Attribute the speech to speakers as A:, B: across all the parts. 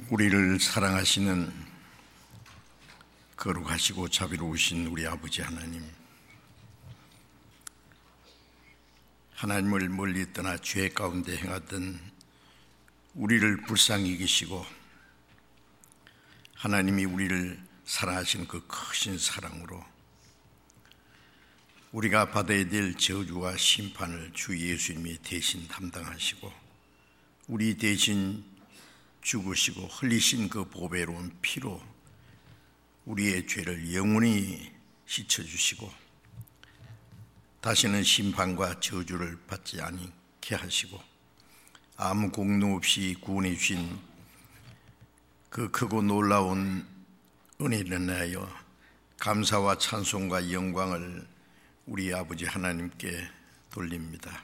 A: 우리를 사랑하시는 거룩하시고 자비로우신 우리 아버지 하나님, 하나님을 멀리 떠나 죄 가운데 행하던 우리를 불쌍히 여기시고 하나님이 우리를 사랑하신 그 크신 사랑으로 우리가 받아야 될 저주와 심판을 주 예수님이 대신 담당하시고 우리 대신 죽으시고 흘리신 그 보배로운 피로 우리의 죄를 영원히 씻어주시고 다시는 심판과 저주를 받지 않게 하시고 아무 공로 없이 구원해 주신 그 크고 놀라운 은혜를 인하여 감사와 찬송과 영광을 우리 아버지 하나님께 돌립니다.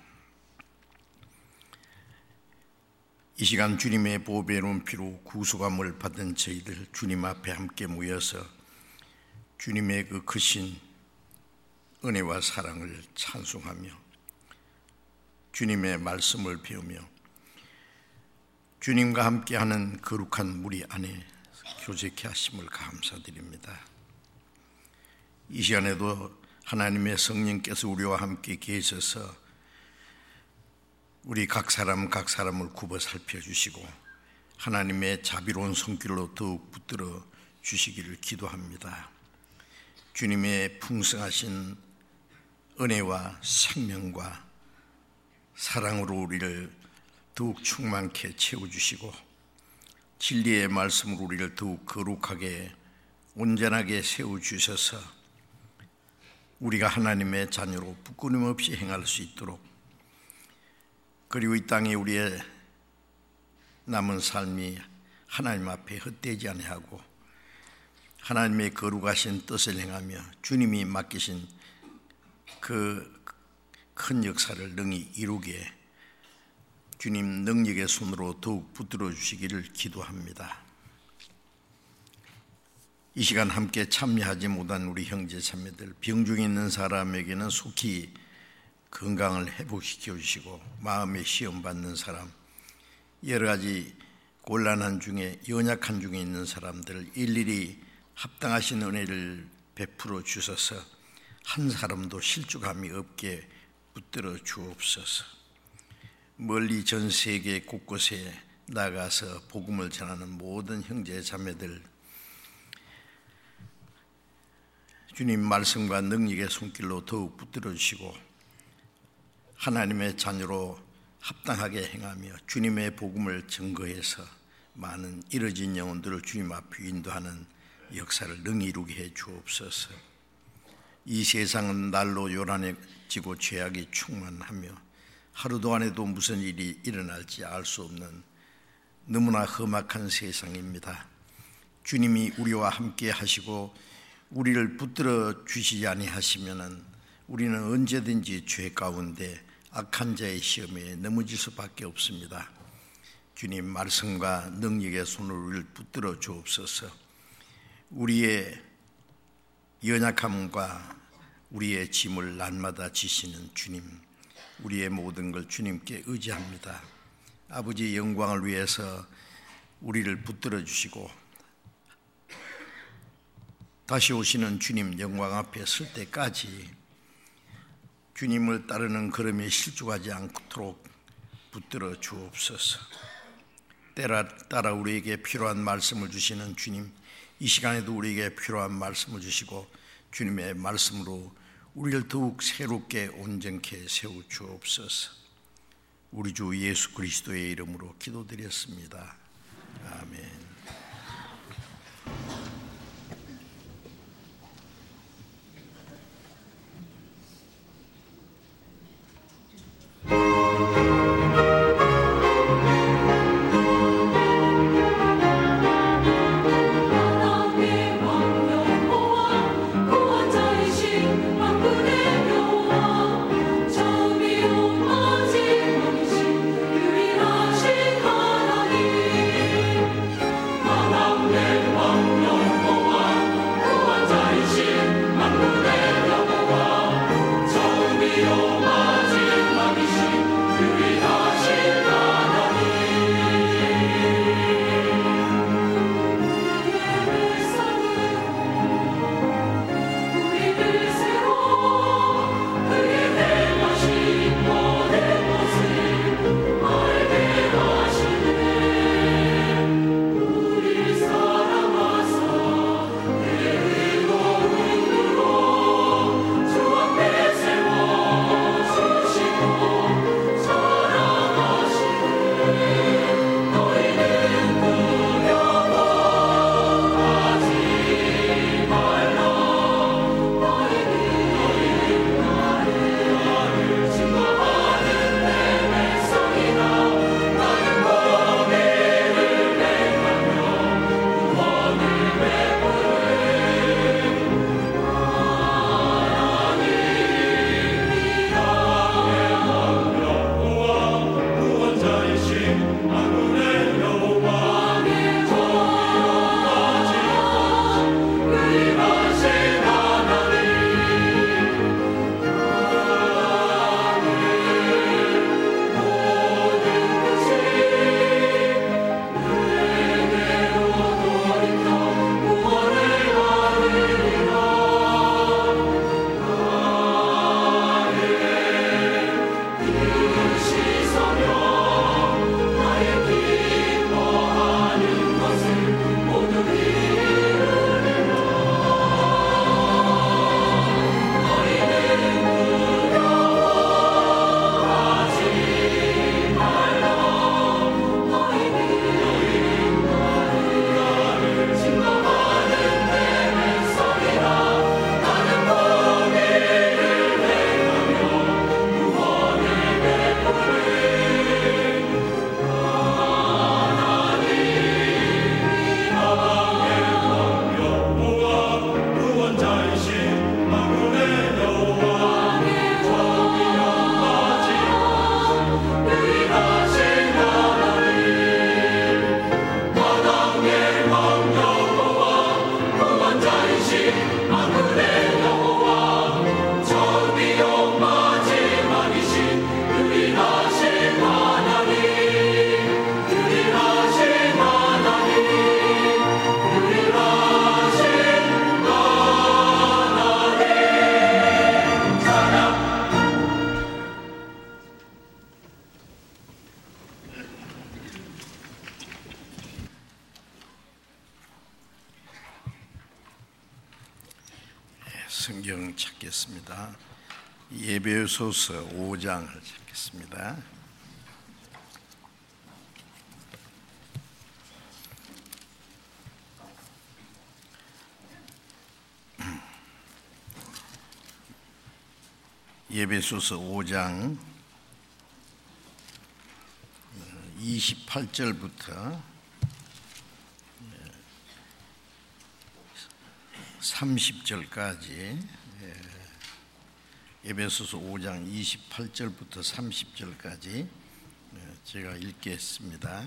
A: 이 시간 주님의 보배로운 피로 구속함을 받은 저희들 주님 앞에 함께 모여서 주님의 그 크신 은혜와 사랑을 찬송하며 주님의 말씀을 배우며 주님과 함께하는 거룩한 무리 안에 교제케 하심을 감사드립니다. 이 시간에도 하나님의 성령께서 우리와 함께 계셔서 우리 각 사람을 굽어 살펴주시고 하나님의 자비로운 손길로 더욱 붙들어 주시기를 기도합니다. 주님의 풍성하신 은혜와 생명과 사랑으로 우리를 더욱 충만케 채워주시고 진리의 말씀으로 우리를 더욱 거룩하게 온전하게 세워주셔서 우리가 하나님의 자녀로 부끄럼 없이 행할 수 있도록, 그리고 이 땅에 우리의 남은 삶이 하나님 앞에 헛되지 아니하고 하나님의 거룩하신 뜻을 행하며 주님이 맡기신 그 큰 역사를 능히 이루게 주님 능력의 손으로 더욱 붙들어 주시기를 기도합니다. 이 시간 함께 참여하지 못한 우리 형제 자매들, 병중에 있는 사람에게는 속히 건강을 회복시켜 주시고 마음의 시험 받는 사람, 여러 가지 곤란한 중에 연약한 중에 있는 사람들을 일일이 합당하신 은혜를 베풀어 주셔서 한 사람도 실족함이 없게 붙들어 주옵소서. 멀리 전 세계 곳곳에 나가서 복음을 전하는 모든 형제 자매들 주님 말씀과 능력의 손길로 더욱 붙들어 주시고 하나님의 자녀로 합당하게 행하며 주님의 복음을 증거해서 많은 잃어진 영혼들을 주님 앞에 인도하는 역사를 능히 이루게 해 주옵소서. 이 세상은 날로 요란해지고 죄악이 충만하며 하루도 안 해도 무슨 일이 일어날지 알 수 없는 너무나 험악한 세상입니다. 주님이 우리와 함께 하시고 우리를 붙들어 주시지 아니하시면은 우리는 언제든지 죄 가운데 악한 자의 시험에 넘어질 수밖에 없습니다. 주님 말씀과 능력의 손으로 우리를 붙들어 주옵소서. 우리의 연약함과 우리의 짐을 날마다 지시는 주님, 우리의 모든 걸 주님께 의지합니다. 아버지 영광을 위해서 우리를 붙들어 주시고 다시 오시는 주님 영광 앞에 설 때까지 주님을 따르는 걸음에 실족하지 않도록 붙들어 주옵소서. 때라 따라 우리에게 필요한 말씀을 주시는 주님, 이 시간에도 우리에게 필요한 말씀을 주시고 주님의 말씀으로 우리를 더욱 새롭게 온전케 세워 주옵소서. 우리 주 예수 그리스도의 이름으로 기도드렸습니다. 아멘. 성경 찾겠습니다. 예배소서 5장을 찾겠습니다. 예배소서 5장 28절부터 30절까지 에베소서 5장 28절부터 30절까지 제가 읽겠습니다.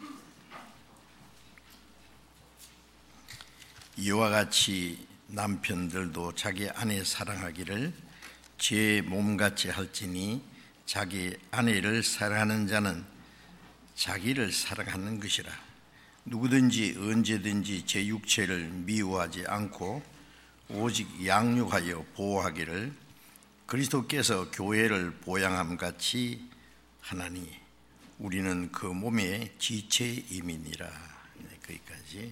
A: 이와 같이 남편들도 자기 아내 사랑하기를 제 몸같이 할지니 자기 아내를 사랑하는 자는 자기를 사랑하는 것이라. 누구든지 언제든지 제 육체를 미워하지 않고 오직 양육하여 보호하기를 그리스도께서 교회를 보양함 같이 하나니 우리는 그 몸의 지체임이니라. 거기까지.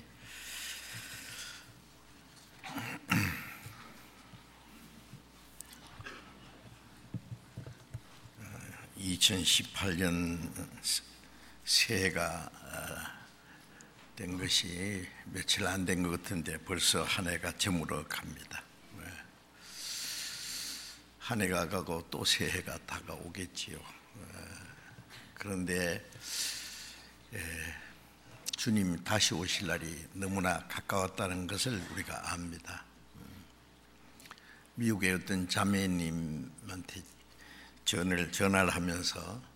A: 2018년 새해가 된 것이 며칠 안 된 것 같은데 벌써 한 해가 저물어 갑니다. 한 해가 가고 또 새해가 다가오겠지요. 그런데 주님 다시 오실 날이 너무나 가까웠다는 것을 우리가 압니다. 미국의 어떤 자매님한테 전화를 하면서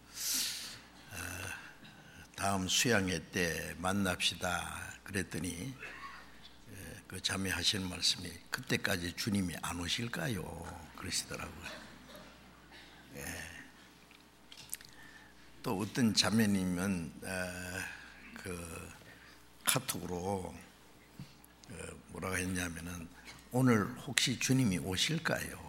A: 다음 수양회 때 만납시다 그랬더니 그 자매 하시는 말씀이 그때까지 주님이 안 오실까요? 그러시더라고요. 또 어떤 자매님은 그 카톡으로 뭐라고 했냐면은 오늘 혹시 주님이 오실까요?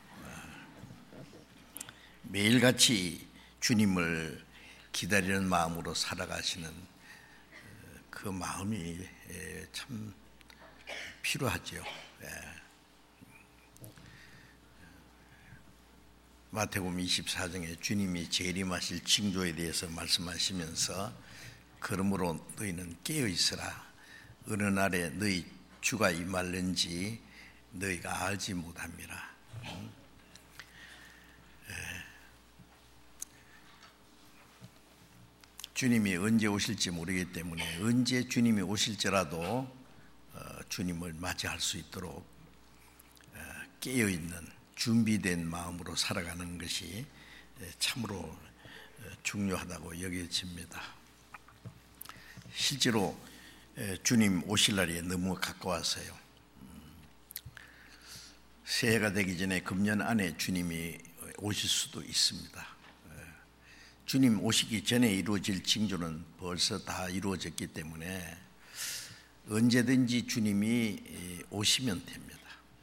A: 매일같이 주님을 기다리는 마음으로 살아가시는 그 마음이 참 필요하죠. 마태복음 24장에 주님이 재림하실 징조에 대해서 말씀하시면서 그러므로 너희는 깨어 있으라. 어느 날에 너희 주가 임할는지 너희가 알지 못함이라. 주님이 언제 오실지 모르기 때문에 언제 주님이 오실지라도 주님을 맞이할 수 있도록 깨어있는 준비된 마음으로 살아가는 것이 참으로 중요하다고 여겨집니다. 실제로 주님 오실 날이 너무 가까워서요. 새해가 되기 전에 금년 안에 주님이 오실 수도 있습니다. 주님 오시기 전에 이루어질 징조는 벌써 다 이루어졌기 때문에 언제든지 주님이 오시면 됩니다.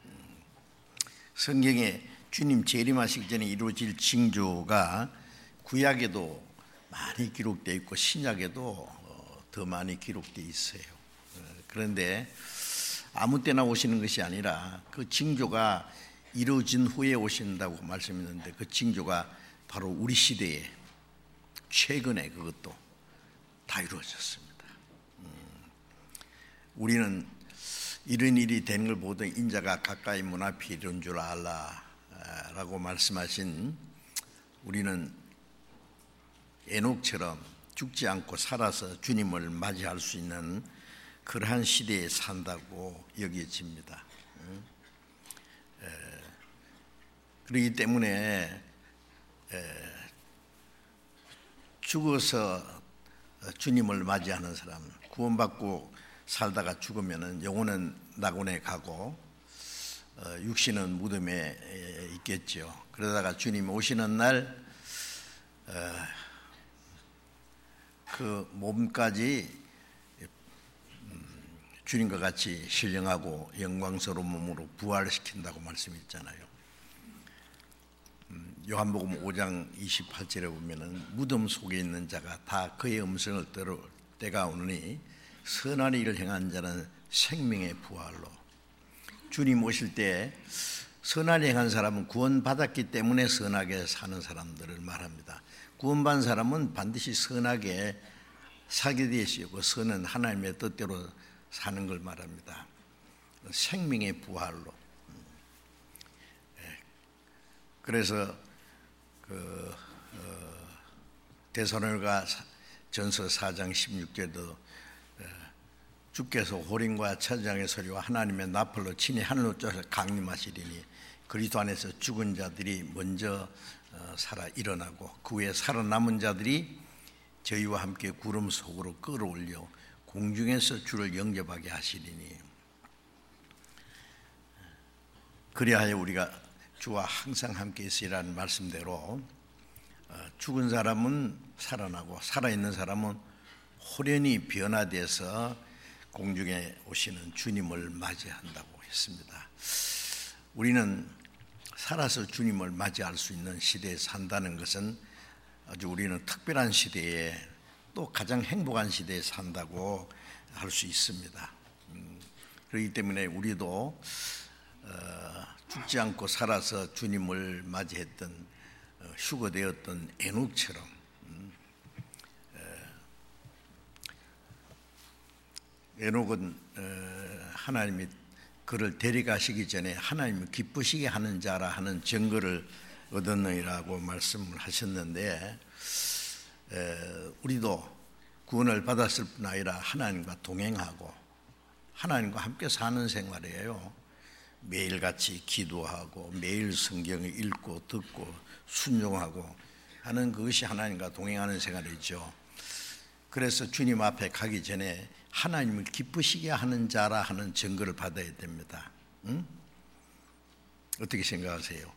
A: 성경에 주님 재림하시기 전에 이루어질 징조가 구약에도 많이 기록되어 있고 신약에도 더 많이 기록되어 있어요. 그런데 아무 때나 오시는 것이 아니라 그 징조가 이루어진 후에 오신다고 말씀했는데 그 징조가 바로 우리 시대에 최근에 그것도 다 이루어졌습니다. 우리는 이런 일이 되는 걸 보던 인자가 가까이 문 앞에 이른 줄 알라라고 말씀하신 우리는 에녹처럼 죽지 않고 살아서 주님을 맞이할 수 있는 그러한 시대에 산다고 여겨집니다. 그렇기 때문에 죽어서 주님을 맞이하는 사람, 구원받고 살다가 죽으면 영혼은 낙원에 가고 육신은 무덤에 있겠죠. 그러다가 주님 오시는 날 그 몸까지 주님과 같이 신령하고 영광스러운 몸으로 부활시킨다고 말씀했잖아요. 요한복음 5장 28절에 보면은 무덤 속에 있는 자가 다 그의 음성을 들을 때가 오느니 선한 일을 행한 자는 생명의 부활로 주님 오실 때 선하게 행한 사람은 구원받았기 때문에 선하게 사는 사람들을 말합니다. 구원받은 사람은 반드시 선하게 살게 되시고 선은 하나님의 뜻대로 사는 걸 말합니다. 생명의 부활로. 그래서 데살로니가 전서 4장 16절도 주께서 호림과 천장의 소리와 하나님의 나팔로 친히 하늘로 쫓아 강림하시리니 그리스도 안에서 죽은 자들이 먼저 살아 일어나고 그 후에 살아남은 자들이 저희와 함께 구름 속으로 끌어올려 공중에서 주를 영접하게 하시리니 그리하여 우리가 주와 항상 함께 있으리라는 말씀대로 죽은 사람은 살아나고 살아있는 사람은 호련히 변화돼서 공중에 오시는 주님을 맞이한다고 했습니다. 우리는 살아서 주님을 맞이할 수 있는 시대에 산다는 것은 아주 우리는 특별한 시대에 또 가장 행복한 시대에 산다고 할 수 있습니다. 그렇기 때문에 우리도 죽지 않고 살아서 주님을 맞이했던 휴거되었던 에녹처럼 에녹은 하나님이 그를 데려가시기 전에 하나님이 기쁘시게 하는 자라 하는 증거를 얻었느니라고 말씀을 하셨는데 우리도 구원을 받았을 뿐 아니라 하나님과 동행하고 하나님과 함께 사는 생활이에요. 매일같이 기도하고 매일 성경을 읽고 듣고 순종하고 하는 그것이 하나님과 동행하는 생활이죠. 그래서 주님 앞에 가기 전에 하나님을 기쁘시게 하는 자라 하는 증거를 받아야 됩니다. 응? 어떻게 생각하세요?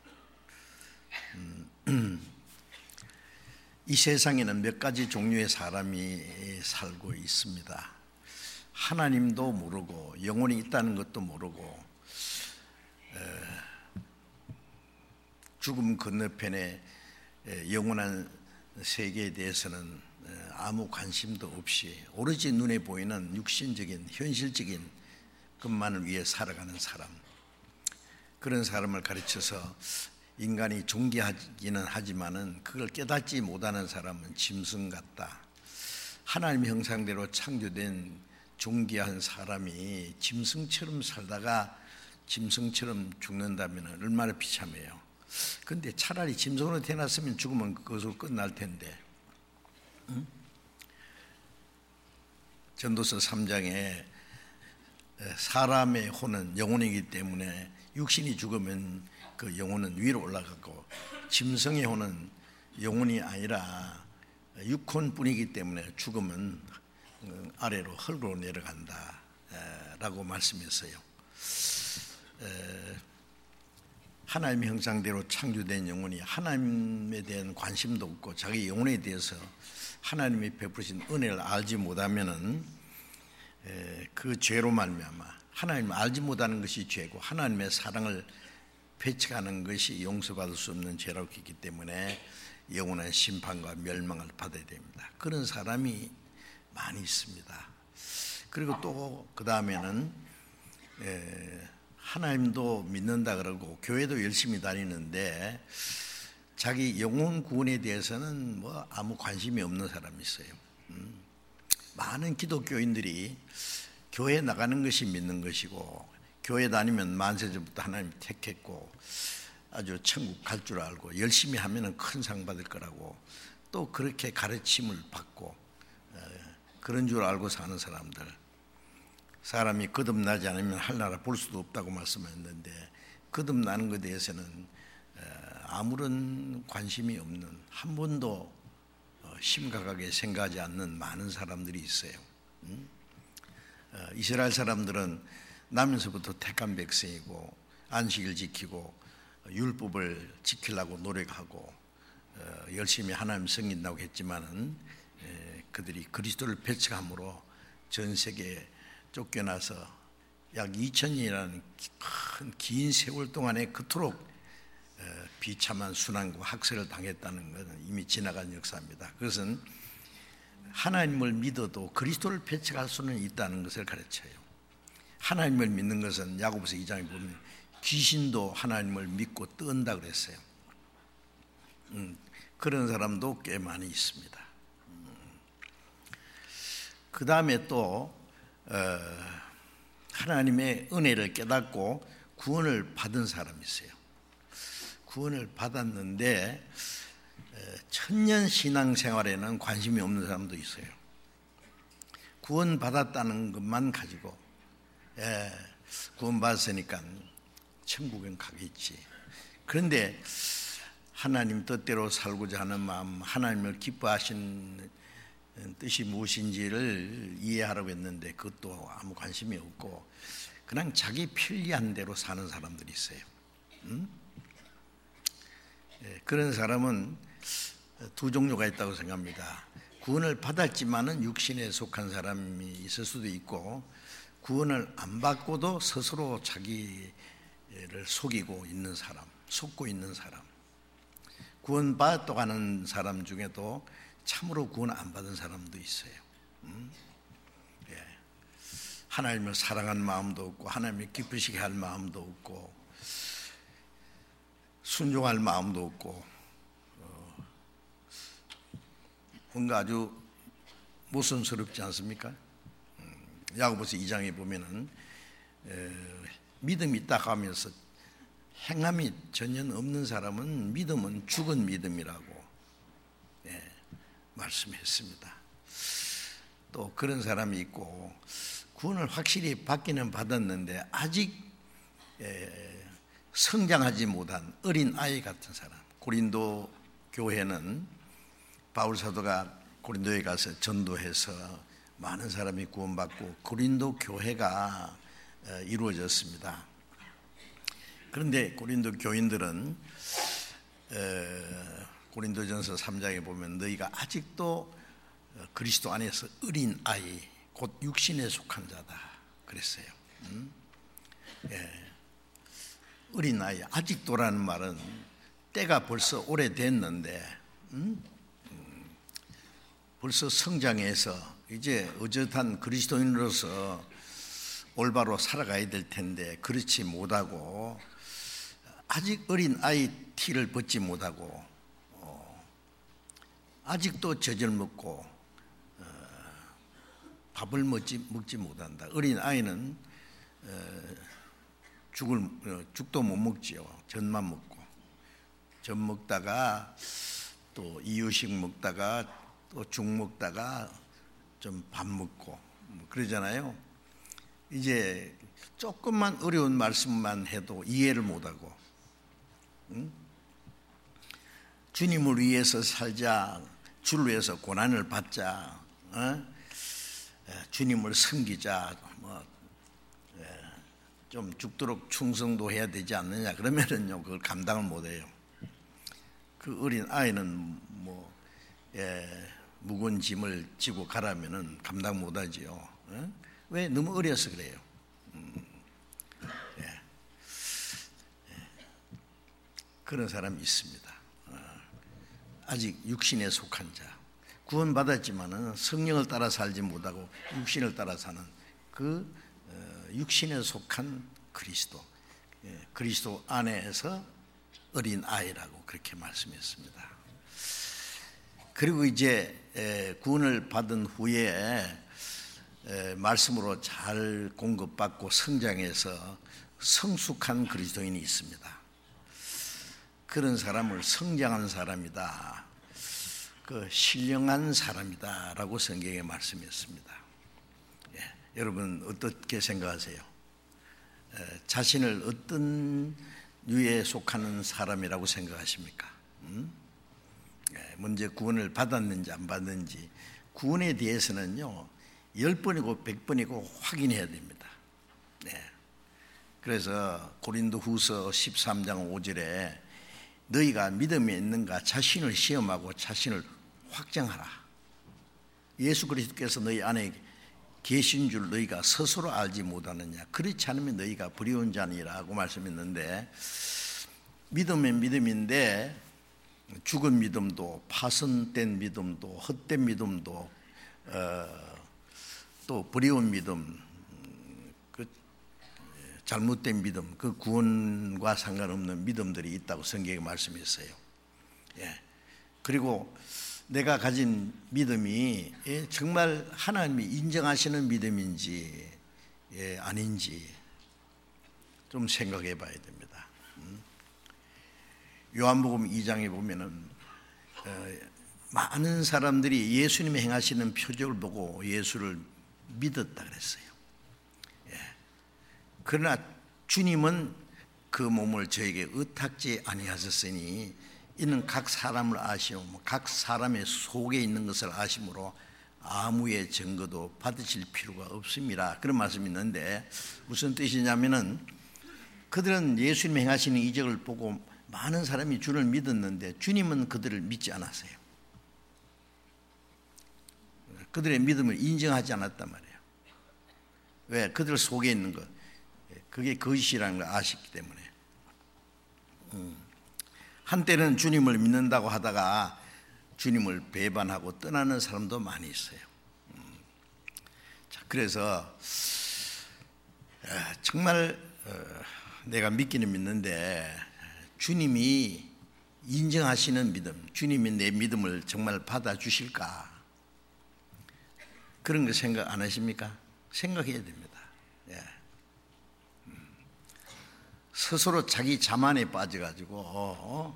A: 이 세상에는 몇 가지 종류의 사람이 살고 있습니다. 하나님도 모르고 영혼이 있다는 것도 모르고 죽음 건너편에 영원한 세계에 대해서는 아무 관심도 없이 오로지 눈에 보이는 육신적인 현실적인 것만을 위해 살아가는 사람, 그런 사람을 가르쳐서 인간이 존귀하기는 하지만은 그걸 깨닫지 못하는 사람은 짐승 같다. 하나님의 형상대로 창조된 존귀한 사람이 짐승처럼 살다가 짐승처럼 죽는다면 얼마나 비참해요. 그런데 차라리 짐승으로 태어났으면 죽으면 그것으로 끝날 텐데. 응? 전도서 3장에 사람의 혼은 영혼이기 때문에 육신이 죽으면 그 영혼은 위로 올라가고 짐승의 혼은 영혼이 아니라 육혼뿐이기 때문에 죽으면 아래로 흙으로 내려간다 라고 말씀했어요. 하나님의 형상대로 창조된 영혼이 하나님에 대한 관심도 없고 자기 영혼에 대해서 하나님이 베푸신 은혜를 알지 못하면은 그 죄로 말미암아 하나님을 알지 못하는 것이 죄고 하나님의 사랑을 배척하는 것이 용서받을 수 없는 죄라고 했기 때문에 영원한 심판과 멸망을 받아야 됩니다. 그런 사람이 많이 있습니다. 그리고 또 그 다음에는 하나님도 믿는다 그러고 교회도 열심히 다니는데 자기 영혼 구원에 대해서는 뭐 아무 관심이 없는 사람이 있어요. 많은 기독교인들이 교회 나가는 것이 믿는 것이고 교회 다니면 만세전부터 하나님 택했고 아주 천국 갈 줄 알고 열심히 하면 큰 상 받을 거라고 또 그렇게 가르침을 받고 그런 줄 알고 사는 사람들, 사람이 거듭나지 않으면 하늘나라 볼 수도 없다고 말씀했는데 거듭나는 것에 대해서는 아무런 관심이 없는, 한 번도 심각하게 생각하지 않는 많은 사람들이 있어요. 이스라엘 사람들은 나면서부터 택한 백성이고 안식일 지키고 율법을 지키려고 노력하고 열심히 하나님 섬긴다고 했지만은 그들이 그리스도를 배척함으로 전 세계에 쫓겨나서 약 2000년이라는 긴 세월 동안에 그토록 비참한 순환과 학살을 당했다는 것은 이미 지나간 역사입니다. 그것은 하나님을 믿어도 그리스도를 배척할 수는 있다는 것을 가르쳐요. 하나님을 믿는 것은 야고보서 2장에 보면 귀신도 하나님을 믿고 뜬다 그랬어요. 그런 사람도 꽤 많이 있습니다. 그 다음에 또 하나님의 은혜를 깨닫고 구원을 받은 사람이 있어요. 구원을 받았는데 천년 신앙생활에는 관심이 없는 사람도 있어요. 구원 받았다는 것만 가지고 구원 받았으니까 천국엔 가겠지. 그런데 하나님 뜻대로 살고자 하는 마음, 하나님을 기뻐하신 뜻이 무엇인지를 이해하라고 했는데 그것도 아무 관심이 없고 그냥 자기 편리한 대로 사는 사람들이 있어요. 그런 사람은 두 종류가 있다고 생각합니다. 구원을 받았지만은 육신에 속한 사람이 있을 수도 있고, 구원을 안 받고도 스스로 자기를 속이고 있는 사람, 속고 있는 사람. 구원 받았다고 하는 사람 중에도 참으로 구원 안 받은 사람도 있어요. 하나님을 사랑하는 마음도 없고 하나님을 기쁘시게 할 마음도 없고 순종할 마음도 없고 뭔가 아주 모순스럽지 않습니까? 야고보서 2장에 보면은 믿음이 있다 하면서 행함이 전혀 없는 사람은 믿음은 죽은 믿음이라고 말씀했습니다. 또 그런 사람이 있고 구원을 확실히 받기는 받았는데 아직 성장하지 못한 어린 아이 같은 사람. 고린도 교회는 바울 사도가 고린도에 가서 전도해서 많은 사람이 구원받고 고린도 교회가 이루어졌습니다. 그런데 고린도 교인들은 고린도전서 3장에 보면 너희가 아직도 그리스도 안에서 어린 아이 곧 육신에 속한 자다 그랬어요. 어린 아이, 아직도라는 말은 때가 벌써 오래됐는데 벌써 성장해서 이제 어젓한 그리스도인으로서 올바로 살아가야 될 텐데 그렇지 못하고 아직 어린 아이 티를 벗지 못하고 아직도 젖을 먹고 밥을 먹지 못한다. 어린 아이는 죽도 못 먹지요. 젖만 먹고 젖 먹다가 또 이유식 먹다가 또 죽 먹다가 좀 밥 먹고 그러잖아요. 이제 조금만 어려운 말씀만 해도 이해를 못하고 주님을 위해서 살자, 주를 위해서 고난을 받자, 주님을 섬기자, 좀 죽도록 충성도 해야 되지 않느냐 그러면은요 그걸 감당을 못해요. 그 어린 아이는 무거운 짐을 지고 가라면은 감당 못하지요. 왜? 너무 어려서 그래요. 그런 사람이 있습니다. 아직 육신에 속한 자, 구원받았지만은 성령을 따라 살지 못하고 육신을 따라 사는 그 육신에 속한 그리스도, 그리스도 안에서 어린 아이라고 그렇게 말씀했습니다. 그리고 이제 구원을 받은 후에 말씀으로 잘 공급받고 성장해서 성숙한 그리스도인이 있습니다. 그런 사람을 성장한 사람이다, 그 신령한 사람이다라고 성경에 말씀했습니다. 여러분 어떻게 생각하세요? 자신을 어떤 류에 속하는 사람이라고 생각하십니까? 먼저 구원을 받았는지 안 받았는지 구원에 대해서는요 10번이고 100번이고 확인해야 됩니다. 그래서 고린도 후서 13장 5절에 너희가 믿음에 있는가 자신을 시험하고 자신을 확정하라. 예수 그리스도께서 너희 안에 계신 줄 너희가 스스로 알지 못하느냐. 그렇지 않으면 너희가 불의한 자니라고 말씀했는데, 믿음은 믿음인데 죽은 믿음도 파손된 믿음도 헛된 믿음도 또 불의한 믿음, 잘못된 믿음, 그 구원과 상관없는 믿음들이 있다고 성경에 말씀했어요. 그리고 내가 가진 믿음이 정말 하나님이 인정하시는 믿음인지 아닌지 좀 생각해 봐야 됩니다. 요한복음 2장에 보면은 많은 사람들이 예수님이 행하시는 표적을 보고 예수를 믿었다 그랬어요. 그러나 주님은 그 몸을 저에게 의탁지 아니하셨으니 이는 각 사람을 아시오, 각 사람의 속에 있는 것을 아심으로 아무의 증거도 받으실 필요가 없습니다. 그런 말씀이 있는데 무슨 뜻이냐면은 그들은 예수님 행하시는 이적을 보고 많은 사람이 주를 믿었는데 주님은 그들을 믿지 않았어요. 그들의 믿음을 인정하지 않았단 말이에요. 왜? 그들 속에 있는 것, 그게 거짓이라는 걸 아셨기 때문에. 한때는 주님을 믿는다고 하다가 주님을 배반하고 떠나는 사람도 많이 있어요. 자, 그래서 정말 내가 믿기는 믿는데 주님이 인정하시는 믿음, 주님이 내 믿음을 정말 받아주실까? 그런 거 생각 안 하십니까? 생각해야 됩니다. 스스로 자기 자만에 빠져가지고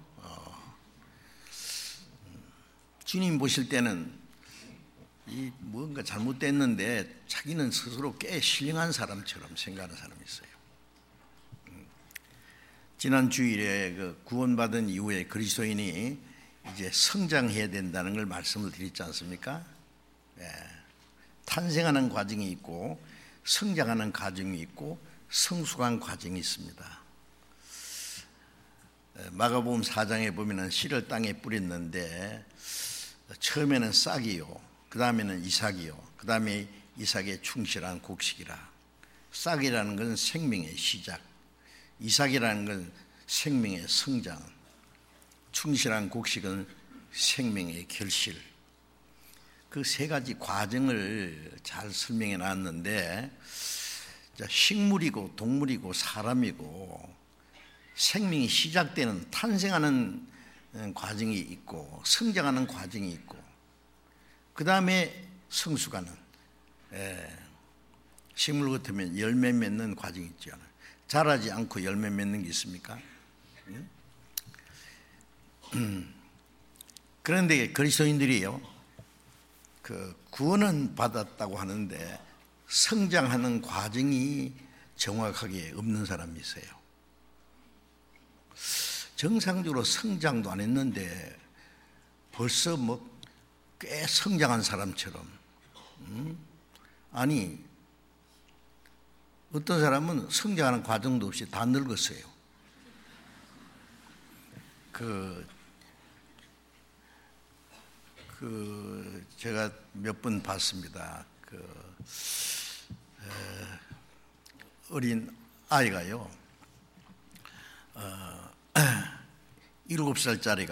A: 주님 보실 때는 이 뭔가 잘못됐는데 자기는 스스로 꽤 신령한 사람처럼 생각하는 사람이 있어요. 지난 주일에 그 구원받은 이후에 그리스도인이 이제 성장해야 된다는 걸 말씀을 드렸지 않습니까? 탄생하는 과정이 있고 성장하는 과정이 있고 성숙한 과정이 있습니다. 마가복음 4장에 보면은 씨를 땅에 뿌렸는데 처음에는 싹이요, 그 다음에는 이삭이요, 그 다음에 이삭의 충실한 곡식이라. 싹이라는 건 생명의 시작, 이삭이라는 건 생명의 성장, 충실한 곡식은 생명의 결실. 그 세 가지 과정을 잘 설명해 놨는데 식물이고 동물이고 사람이고 생명이 시작되는 탄생하는 과정이 있고 성장하는 과정이 있고 그 다음에 성숙하는, 식물 같으면 열매 맺는 과정이 있죠. 자라지 않고 열매 맺는 게 있습니까? 그런데 그리스도인들이요, 그 구원은 받았다고 하는데 성장하는 과정이 정확하게 없는 사람이 있어요. 정상적으로 성장도 안 했는데 벌써 뭐 꽤 성장한 사람처럼. 아니, 어떤 사람은 성장하는 과정도 없이 다 늙었어요. 제가 몇 번 봤습니다. 어린 아이가요, 7살짜리가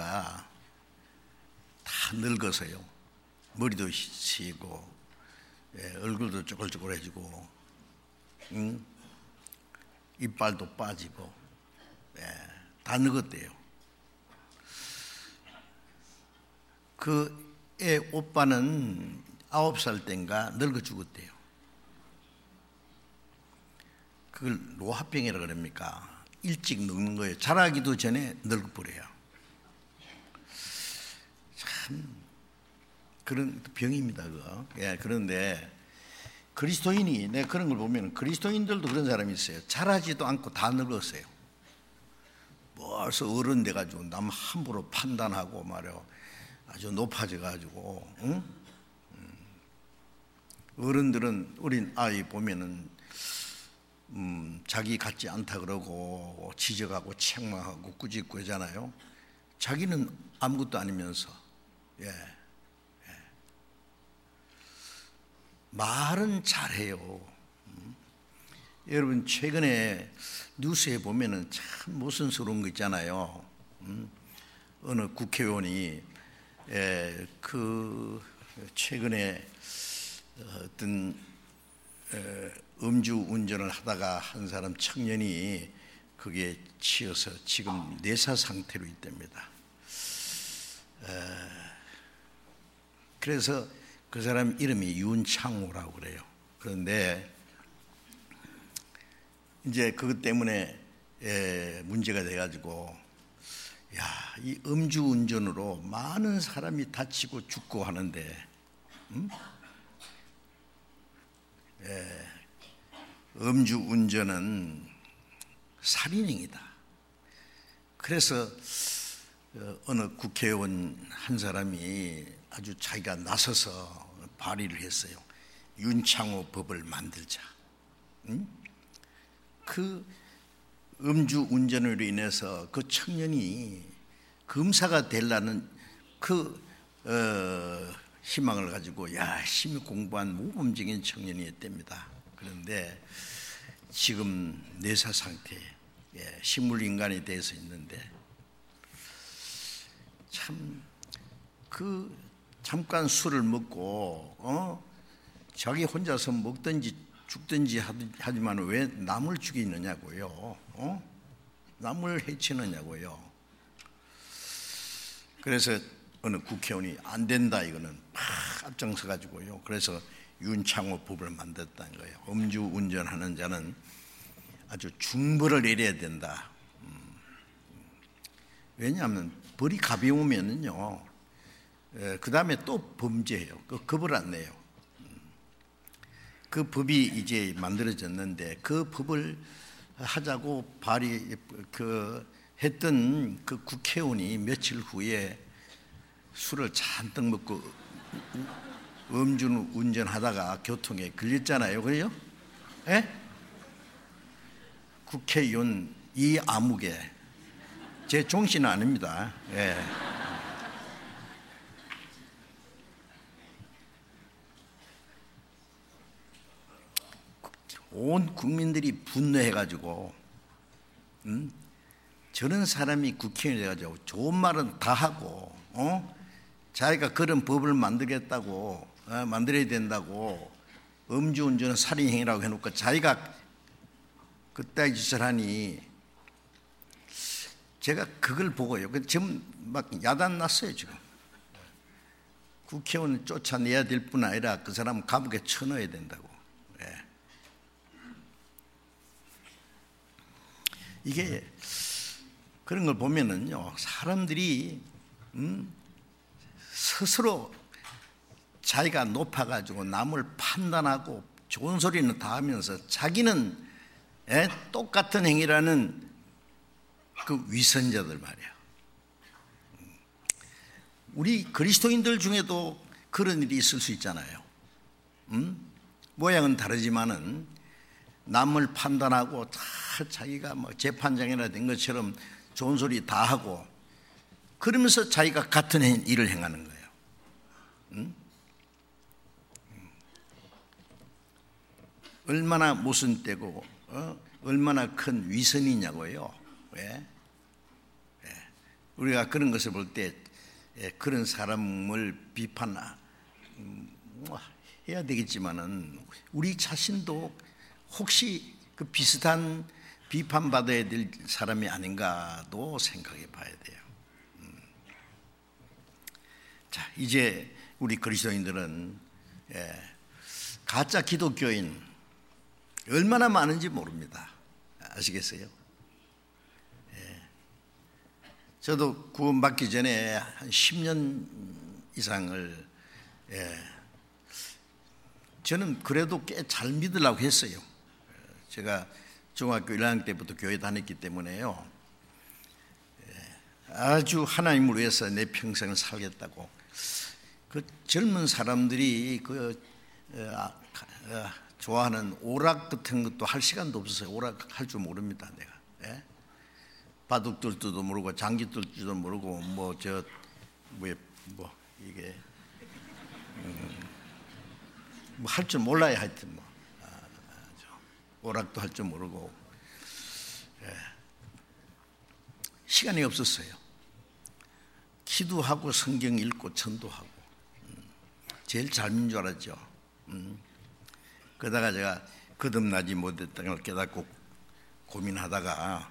A: 다 늙어서요. 머리도 휘고, 얼굴도 쪼글쪼글해지고, 이빨도 빠지고, 다 늙었대요. 그 애 오빠는 9살 땐가 늙어 죽었대요. 그걸 노화병이라 그럽니까? 일찍 늙는 거예요. 자라기도 전에 늙어버려요. 참 그런 병입니다, 그거. 그런데 그리스도인이, 내가 그런 걸 보면 그리스도인들도 그런 사람이 있어요. 자라지도 않고 다 늙었어요. 벌써 어른 돼가지고 남 함부로 판단하고 말이요, 아주 높아져가지고, 어른들은 어린 아이 보면은 자기 같지 않다 그러고 지적하고 책망하고 꾸짖고 하잖아요. 자기는 아무것도 아니면서. 말은 잘해요. 여러분 최근에 뉴스에 보면은 참 모순스러운 거 있잖아요. 어느 국회의원이 그 최근에 어떤 음주 운전을 하다가 한 사람 청년이 그게 치여서 지금 내사 상태로 있답니다. 그래서 그 사람 이름이 윤창호라고 그래요. 그런데 이제 그것 때문에 문제가 돼가지고 이 음주운전으로 많은 사람이 다치고 죽고 하는데 음주운전은 살인행위다. 그래서 어느 국회의원 한 사람이 아주 자기가 나서서 발의를 했어요. 윤창호 법을 만들자. 그 음주운전으로 인해서 그 청년이 검사가 되려는 그 희망을 가지고 열심히 공부한 모범적인 청년이었답니다. 그런데 지금 내사 상태에 식물인간이 돼서 있는데 참 잠깐 술을 먹고 자기 혼자서 먹든지 죽든지 하지만 왜 남을 죽이느냐고요. 남을 해치느냐고요. 그래서 어느 국회의원이 안 된다 이거는 막 앞장서 가지고요. 그래서 윤창호 법을 만들었다는 거예요. 음주운전하는 자는 아주 중벌을 내려야 된다. 왜냐하면 벌이 가벼우면은요, 그 다음에 또 범죄해요. 그 겁을 안 내요. 그 법이 이제 만들어졌는데 그 법을 하자고 했던 그 국회의원이 며칠 후에 술을 잔뜩 먹고 음주운전하다가 교통에 걸렸잖아요. 그래요? 예? 국회의원 이아무개 제 종씨는 아닙니다. 예. 온 국민들이 분노해가지고 저런 사람이 국회의원이 돼가지고 좋은 말은 다 하고 자기가 그런 법을 만들겠다고 만들어야 된다고 음주운전은 살인행위라고 해놓고 자기가 그따위 짓을 하니 제가 그걸 보고요. 지금 막 야단 났어요. 지금 국회의원 쫓아내야 될 뿐 아니라 그 사람 감옥에 쳐넣어야 된다고. 이게 그런 걸 보면은요, 사람들이 스스로 자기가 높아가지고 남을 판단하고 좋은 소리는 다 하면서 자기는 똑같은 행위라는 그 위선자들 말이야. 우리 그리스도인들 중에도 그런 일이 있을 수 있잖아요. 모양은 다르지만은 남을 판단하고 다 자기가 뭐 재판장이나 된 것처럼 좋은 소리 다 하고 그러면서 자기가 같은 일을 행하는 거예요. 얼마나 모순되고 얼마나 큰 위선이냐고요. 왜? 우리가 그런 것을 볼 때 그런 사람을 비판해야 되겠지만은 우리 자신도 혹시 그 비슷한 비판받아야 될 사람이 아닌가도 생각해 봐야 돼요. 자, 이제 우리 그리스도인들은 가짜 기독교인 얼마나 많은지 모릅니다. 아시겠어요? 저도 구원받기 전에 한 10년 이상을 저는 그래도 꽤 잘 믿으려고 했어요. 제가 중학교 1학년 때부터 교회 다녔기 때문에요. 아주 하나님을 위해서 내 평생을 살겠다고. 그 젊은 사람들이 좋아하는 오락 같은 것도 할 시간도 없었어요. 오락 할 줄 모릅니다, 내가. 바둑 둘 줄도 모르고 장기 둘 줄도 모르고 이게 뭐 할 줄 몰라요. 하여튼 오락도 할 줄 모르고 시간이 없었어요. 기도하고 성경 읽고 전도하고 제일 잘 믿는 줄 알았죠. 그러다가 제가 거듭나지 못했다는 걸 깨닫고 고민하다가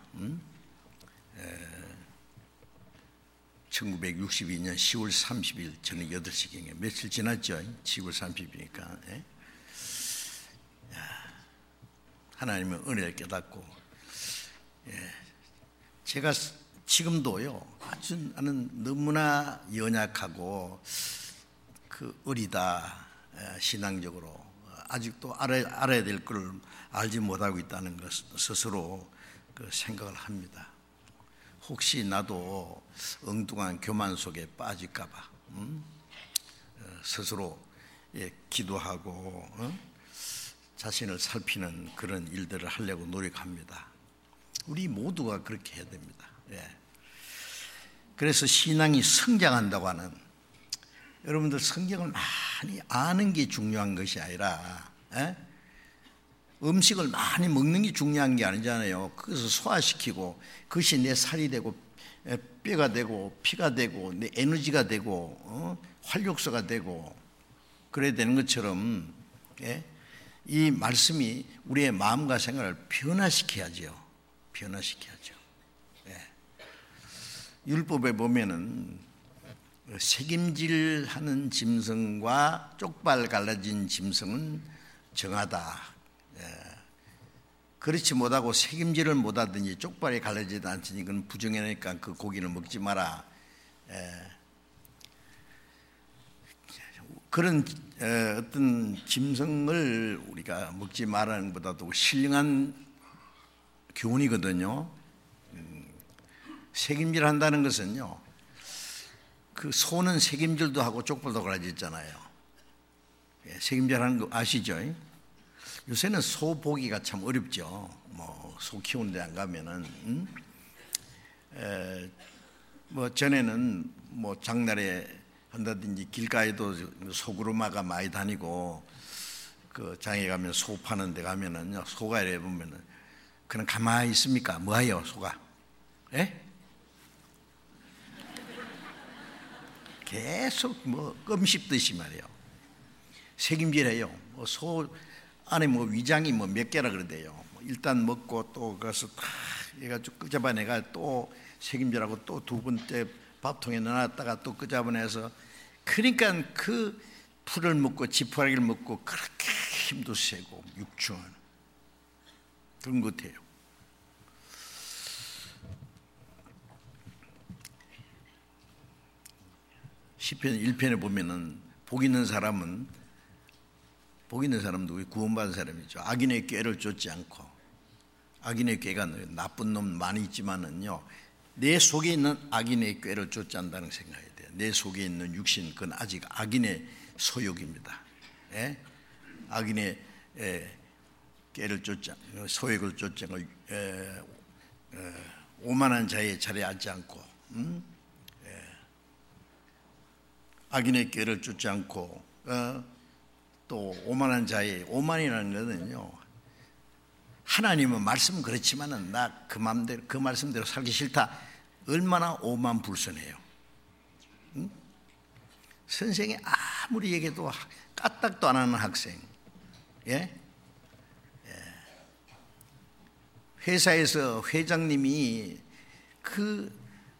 A: 1962년 10월 30일 저녁 8시경에 며칠 지났죠. 10월 30일이니까 하나님의 은혜를 깨닫고 제가 지금도요 아주 나는 너무나 연약하고 어리다 신앙적으로 아직도 알아야 될 걸 알지 못하고 있다는 것 스스로 생각을 합니다. 혹시 나도 엉뚱한 교만 속에 빠질까 봐 스스로 기도하고 자신을 살피는 그런 일들을 하려고 노력합니다. 우리 모두가 그렇게 해야 됩니다. 그래서 신앙이 성장한다고 하는, 여러분들 성경을 많이 아는 게 중요한 것이 아니라 음식을 많이 먹는 게 중요한 게 아니잖아요. 그것을 소화시키고 그것이 내 살이 되고 뼈가 되고 피가 되고 내 에너지가 되고 활력소가 되고 그래야 되는 것처럼 이 말씀이 우리의 마음과 생각을 변화시켜야죠. 율법에 보면은 책임질하는 짐승과 쪽발 갈라진 짐승은 정하다. 그렇지 못하고 책임질을 못하든지 쪽발이 갈라지지 않으니 그건 부정하니까 그 고기를 먹지 마라. 그런 어떤 짐승을 우리가 먹지 말라는 것보다도 신령한 교훈이거든요. 책임질한다는 것은요, 그 소는 책임질도 하고 쪽발도 갈라졌잖아요. 책임질하는 거 아시죠? 요새는 소 보기가 참 어렵죠. 소 키우는 데 안 가면은 전에는 장날에 한다든지 길가에도 소구르마가 많이 다니고 그 장에 가면 소 파는 데 가면은 소가 이래 보면은 그냥 가만히 있습니까? 뭐예요 소가? 계속 껌 씹듯이 말이에요. 책임질해요. 소 안에 위장이 몇 개라 그러대요. 일단 먹고 또 가서 다 해가지고 끄잡아내가 또 책임질하고 또 두 번째 밥통에 넣어놨다가 또 끄잡아내서, 그러니까 그 풀을 먹고 지푸라기를 먹고 그렇게 힘도 세고 육중한 그런 것 같아요. 시편 1편에 보면은 복 있는 사람도 구원받은 사람이죠. 악인의 꾀를 쫓지 않고, 악인의 꾀가 나쁜 놈 많이 있지만은요, 내 속에 있는 악인의 꾀를 쫓지 않는다는 생각이 돼요. 내 속에 있는 육신, 그건 아직 악인의 소욕입니다. 악인의 꾀를 쫓지 않고, 소욕을 쫓지 않고, 오만한 자의 자리에 앉지 않고, 악인의 꾀를 쫓지 않고, 또 오만한 자의, 오만이라는 것은요, 하나님은 말씀은 그렇지만은 나 그 마음대로 그 말씀대로 살기 싫다. 얼마나 오만불선해요. 선생이 아무리 얘기해도 까딱도 안 하는 학생. 회사에서 회장님이 그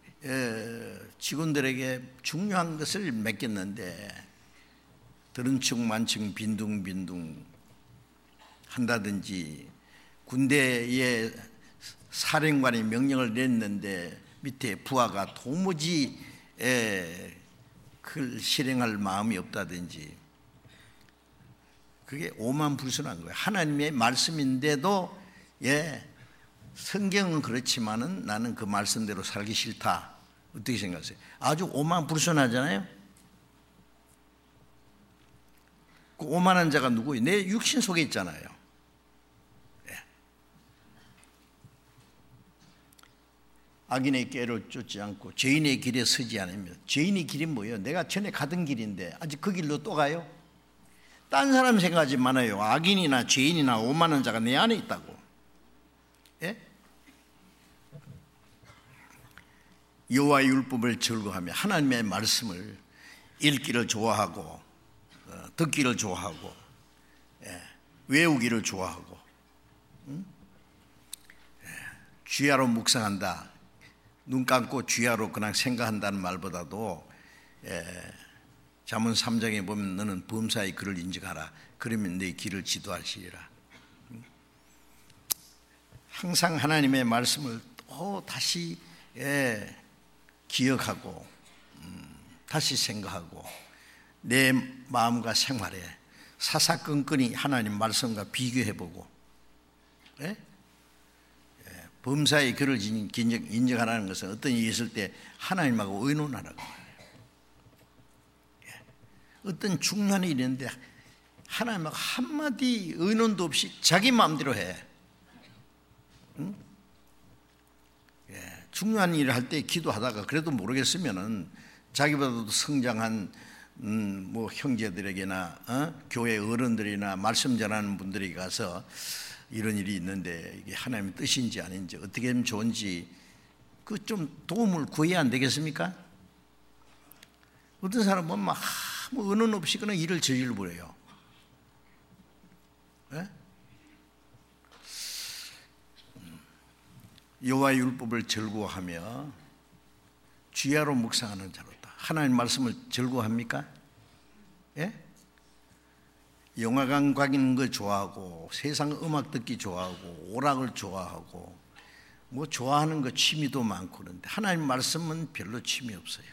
A: 직원들에게 중요한 것을 맡겼는데 들은 척 만층 빈둥빈둥 한다든지, 군대에 사령관이 명령을 냈는데 밑에 부하가 도무지 그걸 실행할 마음이 없다든지, 그게 오만불선한 거예요. 하나님의 말씀인데도 성경은 그렇지만은 나는 그 말씀대로 살기 싫다. 어떻게 생각하세요? 아주 오만불선하잖아요. 그 오만한 자가 누구예요? 내 육신 속에 있잖아요. 악인의 꾀를 쫓지 않고 죄인의 길에 서지 않으며. 죄인의 길이 뭐예요? 내가 전에 가던 길인데 아직 그 길로 또 가요? 딴 사람 생각하지 말아요. 악인이나 죄인이나 오만한 자가 내 안에 있다고. 여호와의 율법을 즐거워하며 하나님의 말씀을 읽기를 좋아하고 듣기를 좋아하고 외우기를 좋아하고, 주야로 묵상한다. 눈 감고 주야로 그냥 생각한다는 말보다도 잠언 3장에 보면 너는 범사의 그를 인정하라. 그러면 내 길을 지도하시리라. 항상 하나님의 말씀을 또 다시 기억하고 다시 생각하고 내 마음과 생활에 사사건건히 하나님 말씀과 비교해보고 범사의 그를 인정하라는 것은 어떤 일이 있을 때 하나님하고 의논하라고 말해요. 어떤 중요한 일이 있는데 하나님하고 한마디 의논도 없이 자기 마음대로 해. 중요한 일을 할 때 기도하다가 그래도 모르겠으면은 자기보다도 성장한 뭐 형제들에게나 교회 어른들이나 말씀 전하는 분들에게 가서 이런 일이 있는데 이게 하나님의 뜻인지 아닌지 어떻게 하면 좋은지 그 좀 도움을 구해야 안 되겠습니까? 어떤 사람은 막 아무 의논 없이 그냥 일을 저질러 버려요. 여호와의 율법을 즐거워하며 주야로 묵상하는 자로다. 하나님 말씀을 즐거워합니까? 영화관 가는 걸 좋아하고 세상 음악 듣기 좋아하고 오락을 좋아하고 뭐 좋아하는 거 취미도 많고 그런데 하나님 말씀은 별로 취미 없어요.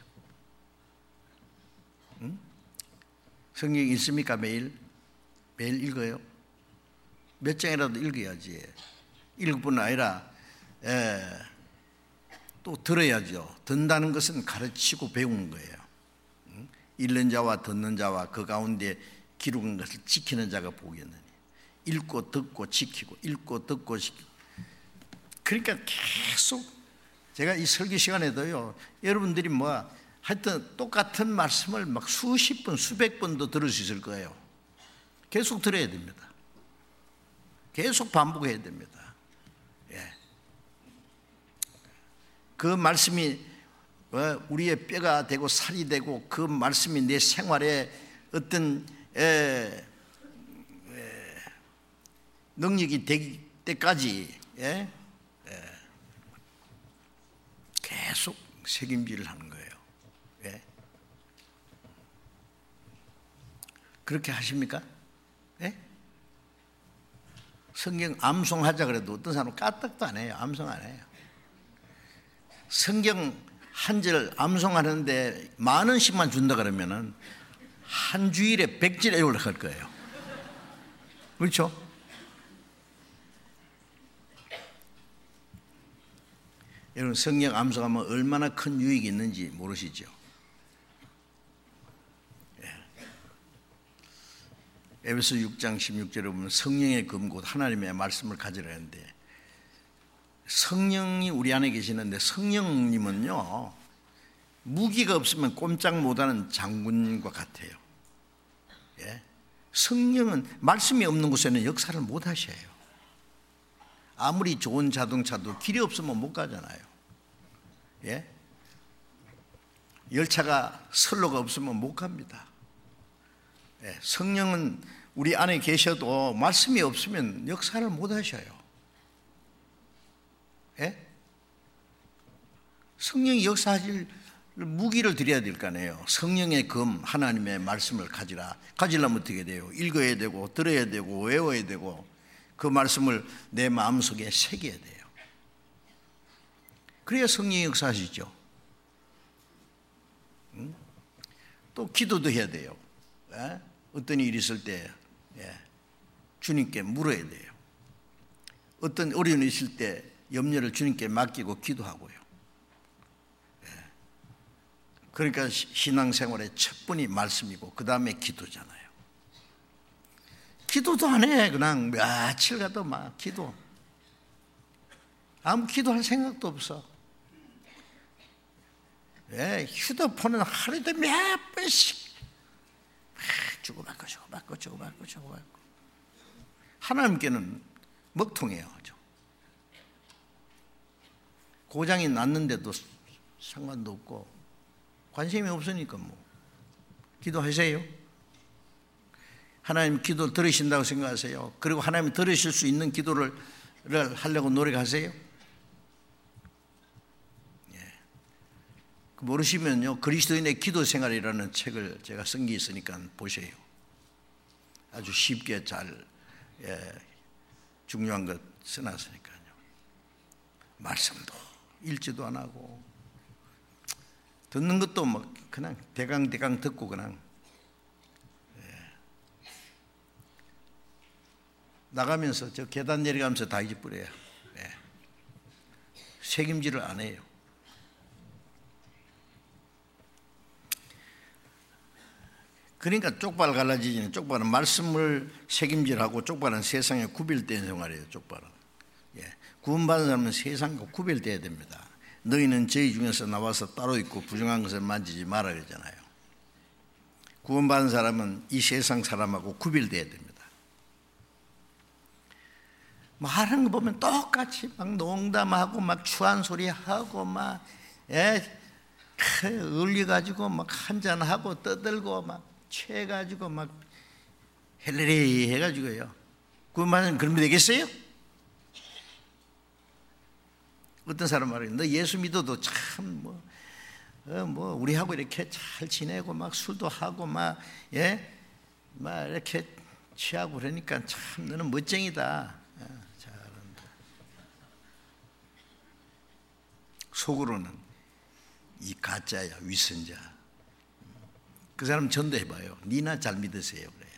A: 성경 읽습니까? 매일 읽어요? 몇 장이라도 읽어야지. 읽을 뿐 아니라 또 들어야죠. 듣는다는 것은 가르치고 배우는 거예요. 읽는 자와 듣는 자와 그 가운데 기록한 것을 지키는 자가 복이었느니. 읽고 듣고 지키고 읽고 듣고 지키고. 그러니까 계속 제가 이 설교 시간에도요, 여러분들이 뭐 하여튼 똑같은 말씀을 막 수십 번 수백 번도 들을 수 있을 거예요. 계속 들어야 됩니다. 계속 반복해야 됩니다. 그 말씀이 우리의 뼈가 되고 살이 되고 그 말씀이 내 생활에 어떤 능력이 될 때까지 계속 책임질을 하는 거예요. 그렇게 하십니까? 성경 암송하자 그래도 어떤 사람은 까딱도 안 해요. 암송 안 해요. 성경 한 절 암송하는데 10,000원씩만 준다 그러면은 한 주일에 100절 애월락 할 거예요. 그렇죠? 여러분 성경 암송하면 얼마나 큰 유익이 있는지 모르시죠? 에베소 6장 16절에 보면 성령의 검 곧 하나님의 말씀을 가지라 하는데 성령이 우리 안에 계시는데 성령님은요 무기가 없으면 꼼짝 못하는 장군과 같아요. 성령은 말씀이 없는 곳에는 역사를 못 하셔요. 아무리 좋은 자동차도 길이 없으면 못 가잖아요. 열차가 선로가 없으면 못 갑니다. 성령은 우리 안에 계셔도 말씀이 없으면 역사를 못 하셔요. 성령이 역사하실 무기를 드려야 될 거 아니에요. 성령의 검 하나님의 말씀을 가지려면 어떻게 돼요? 읽어야 되고 들어야 되고 외워야 되고 그 말씀을 내 마음속에 새겨야 돼요. 그래야 성령이 역사하시죠. 또 기도도 해야 돼요. 어떤 일이 있을 때 주님께 물어야 돼요. 어떤 어려움이 있을 때 염려를 주님께 맡기고 기도하고요. 그러니까 신앙생활의 첫 번이 말씀이고 그 다음에 기도잖아요. 기도도 안 해. 그냥 며칠 가도 막 기도. 아무 기도할 생각도 없어. 휴대폰은 하루에도 몇 번씩 주고받고 하나님께는 먹통해요. 고장이 났는데도 상관도 없고 관심이 없으니까 뭐 기도하세요. 하나님 기도 들으신다고 생각하세요? 그리고 하나님 들으실 수 있는 기도를 하려고 노력하세요? 모르시면요, 그리스도인의 기도 생활이라는 책을 제가 쓴 게 있으니까 보세요. 아주 쉽게 잘 중요한 것 써놨으니까요. 말씀도 읽지도 안 하고 듣는 것도 뭐 그냥 대강 듣고 그냥 나가면서 저 계단 내려가면서 다 잊어버려요. 책임질을 안 해요. 그러니까 쪽발 갈라지지는, 쪽발은 말씀을 책임질하고 쪽발은 세상에 구별된 생활이에요. 쪽발은 구원받은 사람은 세상과 구별돼야 됩니다. 너희는 저희 중에서 나와서 따로 있고 부정한 것을 만지지 마라 그러잖아요. 구원받은 사람은 이 세상 사람하고 구별돼야 됩니다. 말하는 거 보면 똑같이 막 농담하고 막 추한 소리 하고 막 울려가지고 막 한잔하고 떠들고 막 취해가지고 막 헬레레 해가지고요. 구원받은 그러면 되겠어요? 어떤 사람 말해요. 너 예수 믿어도 참 우리하고 이렇게 잘 지내고 막 술도 하고 막 이렇게 취하고 그러니까 참 너는 멋쟁이다. 잘한다. 속으로는 이 가짜야, 위선자. 그 사람 전도해봐요. 니나 잘 믿으세요 그래요.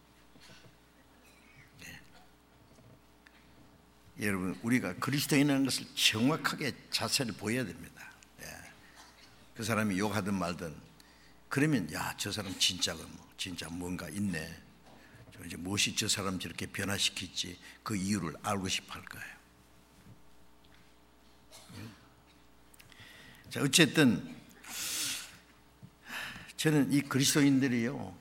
A: 여러분, 우리가 그리스도인이라는 것을 정확하게 자세를 보여야 됩니다. 그 사람이 욕하든 말든 그러면 야, 저 사람 진짜 뭔가 있네. 이제 무엇이 저 사람 저렇게 변화시킬지 그 이유를 알고 싶어 할 거예요. 자, 어쨌든 저는 이 그리스도인들이요,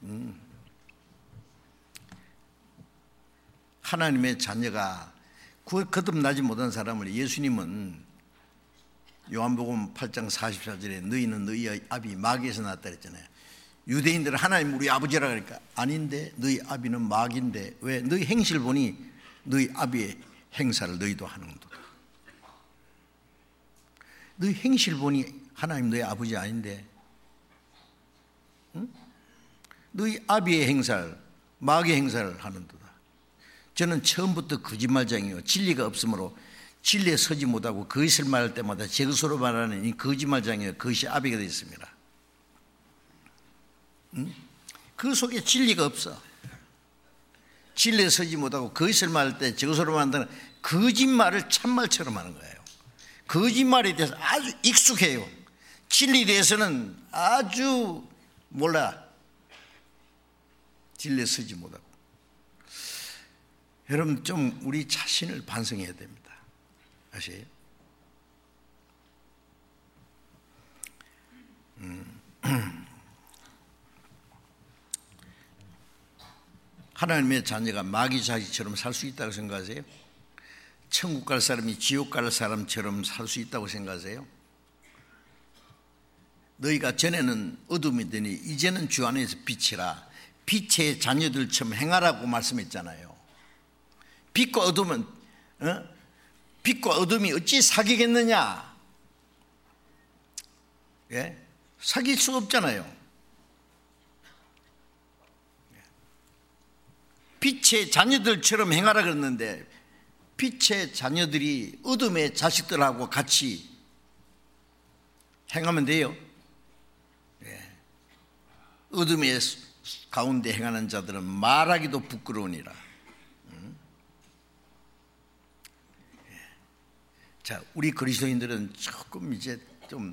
A: 하나님의 자녀가 거듭나지 못한 사람을 예수님은 요한복음 8장 44절에 너희는 너희 아비 마귀에서 났다 그랬잖아요. 유대인들은 하나님 우리 아버지라 그러니까 아닌데 너희 아비는 마귀인데 왜? 너희 행실 보니 너희 아비의 행사를 너희도 하는도다. 너희 행실 보니 하나님 너희 아버지 아닌데 너희 아비의 행사를, 마귀의 행사를 하는도다. 저는 처음부터 거짓말쟁이요, 진리가 없으므로 진리에 서지 못하고 거짓을 말할 때마다 제 것으로 말하는 이 거짓말쟁이요, 그것이 아비가 되어 있습니다. 그 속에 진리가 없어. 진리에 서지 못하고 거짓을 말할 때 제 것으로 만드는 거짓말을 참말처럼 하는 거예요. 거짓말에 대해서 아주 익숙해요. 진리에 대해서는 아주 몰라. 진리에 서지 못하고. 여러분, 좀 우리 자신을 반성해야 됩니다. 아세요? 하나님의 자녀가 마귀 자식처럼 살 수 있다고 생각하세요? 천국 갈 사람이 지옥 갈 사람처럼 살 수 있다고 생각하세요? 너희가 전에는 어둠이더니 이제는 주 안에서 빛이라. 빛의 자녀들처럼 행하라고 말씀했잖아요. 빛과 어둠이 어찌 사귀겠느냐? 사귈 수 없잖아요. 빛의 자녀들처럼 행하라 그랬는데 빛의 자녀들이 어둠의 자식들하고 같이 행하면 돼요. 어둠의 가운데 행하는 자들은 말하기도 부끄러우니라. 자, 우리 그리스도인들은 조금 이제 좀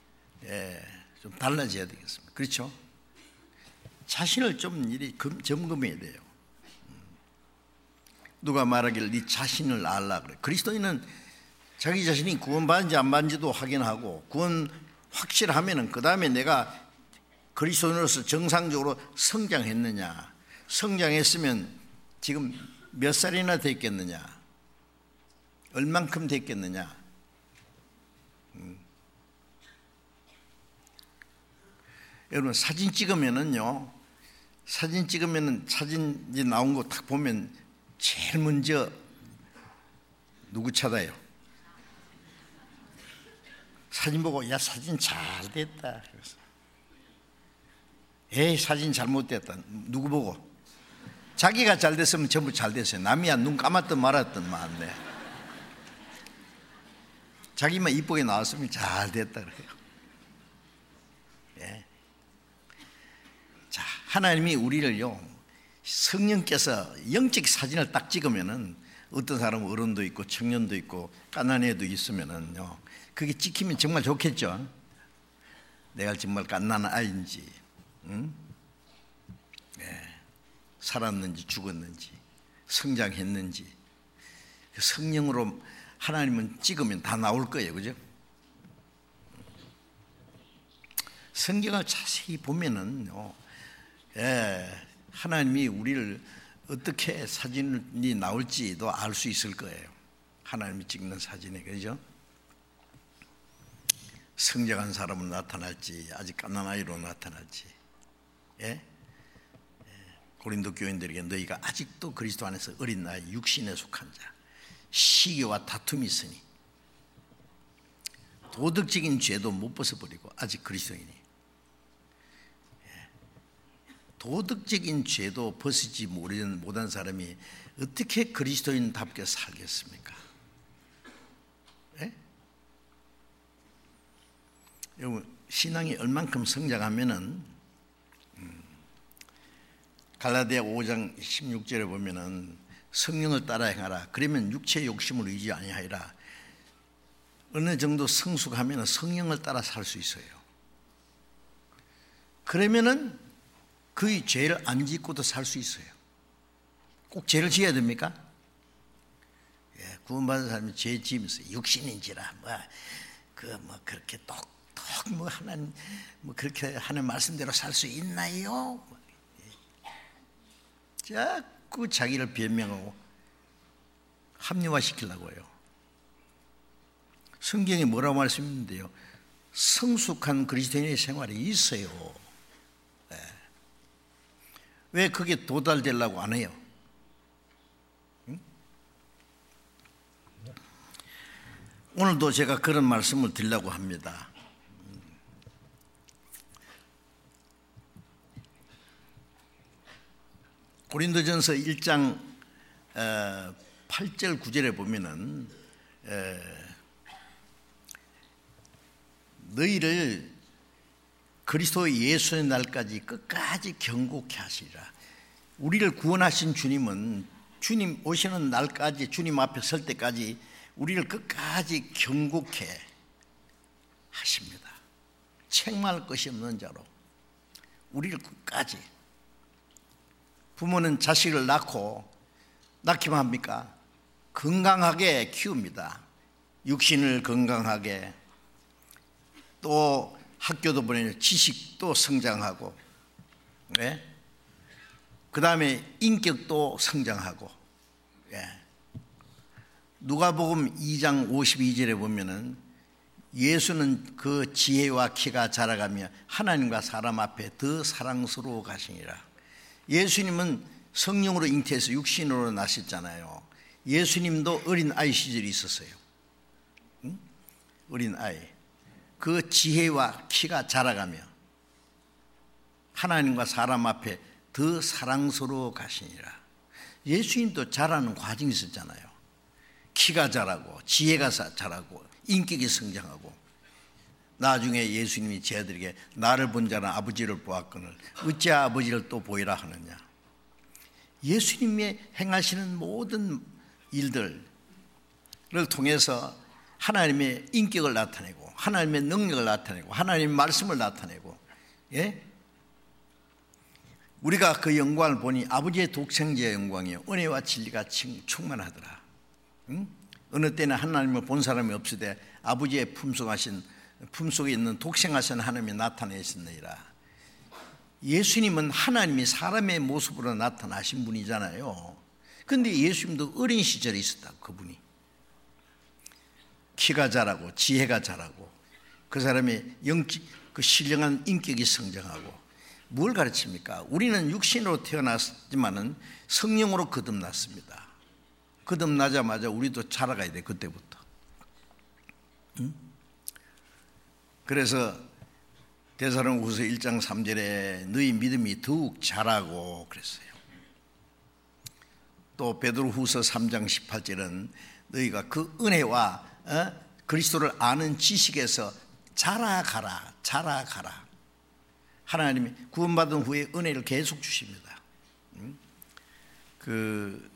A: 달라져야 되겠습니다. 그렇죠? 자신을 좀 이리 점검해야 돼요. 누가 말하기를 네 자신을 알라 그래. 그리스도인은 자기 자신이 구원받은지 안 받은지도 확인하고 구원 확실하면은 그 다음에 내가 그리스도인으로서 정상적으로 성장했느냐, 성장했으면 지금 몇 살이나 됐겠느냐, 얼만큼 됐겠느냐. 여러분, 사진 찍으면은요, 사진 찍으면 사진이 나온 거 딱 보면 제일 먼저 누구 찾아요? 사진 보고 야 사진 잘 됐다. 에이 사진 잘못됐다. 누구 보고? 자기가 잘 됐으면 전부 잘 됐어요. 남이야 눈 감았든 말았든 맞네. 자기만 이쁘게 나왔으면 잘 됐다 그래요. 예. 자, 하나님이 우리를요, 성령께서 영적 사진을 딱 찍으면은 어떤 사람은 어른도 있고 청년도 있고 깐난 애도 있으면은요, 그게 찍히면 정말 좋겠죠. 내가 정말 깐난 아이인지, 응? 예. 살았는지 죽었는지 성장했는지 성령으로 하나님은 찍으면 다 나올 거예요. 그죠? 성경을 자세히 보면은요, 예, 하나님이 우리를 어떻게 사진이 나올지도 알 수 있을 거예요. 하나님이 찍는 사진에. 그죠? 성장한 사람은 나타날지 아직 갓난 아이로 나타날지. 예? 고린도 교인들에게 너희가 아직도 그리스도 안에서 어린 나이 육신에 속한 자, 시기와 다툼이 있으니 도덕적인 죄도 못 벗어버리고 아직 그리스도인이, 도덕적인 죄도 벗지 못한 사람이 어떻게 그리스도인답게 살겠습니까? 예? 여러분, 신앙이 얼만큼 성장하면은 갈라디아 5장 16절에 보면은 성령을 따라 행하라. 그러면 육체의 욕심을 의지 아니하리라. 어느 정도 성숙하면 성령을 따라 살 수 있어요. 그러면은 그의 죄를 안 짓고도 살 수 있어요. 꼭 죄를 지어야 됩니까? 예, 구원받은 사람이 죄 지으면서 육신인지라 그렇게 똑똑 하나님 그렇게 하는 말씀대로 살 수 있나요? 자꾸 자기를 변명하고 합리화시키려고 해요. 성경에 뭐라고 말씀했는데요? 성숙한 그리스도인의 생활이 있어요. 네. 왜 그게 도달되려고 안 해요? 응? 오늘도 제가 그런 말씀을 드리려고 합니다. 고린도전서 1장 8절 9절에 보면은 너희를 그리스도 예수의 날까지 끝까지 경고케 하시리라. 우리를 구원하신 주님은 주님 오시는 날까지, 주님 앞에 설 때까지 우리를 끝까지 경고케 하십니다. 책망할 것이 없는 자로 우리를 끝까지. 부모는 자식을 낳기만 합니까? 건강하게 키웁니다. 육신을 건강하게, 또 학교도 보내는 지식도 성장하고, 네? 그 다음에 인격도 성장하고. 예. 누가복음 2장 52절에 보면은 예수는 그 지혜와 키가 자라가며 하나님과 사람 앞에 더 사랑스러워 가시니라. 예수님은 성령으로 잉태해서 육신으로 나셨잖아요. 예수님도 어린 아이 시절이 있었어요. 응? 어린 아이. 그 지혜와 키가 자라가며 하나님과 사람 앞에 더 사랑스러워 가시니라. 예수님도 자라는 과정이 있었잖아요. 키가 자라고 지혜가 자라고 인격이 성장하고. 나중에 예수님이 제 아들에게 나를 본 자는 아버지를 보았거늘 어찌 아버지를 또 보이라 하느냐. 예수님이 행하시는 모든 일들을 통해서 하나님의 인격을 나타내고 하나님의 능력을 나타내고 하나님의 말씀을 나타내고, 예? 우리가 그 영광을 보니 아버지의 독생자의 영광이요 은혜와 진리가 충만하더라. 응? 어느 때는 하나님을 본 사람이 없으되 아버지의 품속에 있는 독생하신 하나님이 나타내셨느니라. 예수님은 하나님이 사람의 모습으로 나타나신 분이잖아요. 그런데 예수님도 어린 시절에 있었다고. 그분이 키가 자라고 지혜가 자라고 그 사람의 그 신령한 인격이 성장하고 뭘 가르칩니까? 우리는 육신으로 태어났지만은 성령으로 거듭났습니다. 거듭나자마자 우리도 자라가야 돼, 그때부터. 응? 그래서 데살로니가후서 1장 3절에 너희 믿음이 더욱 자라고 그랬어요. 또 베드로후서 3장 18절은 너희가 그 은혜와 그리스도를 아는 지식에서 자라가라. 하나님이 구원받은 후에 은혜를 계속 주십니다. 그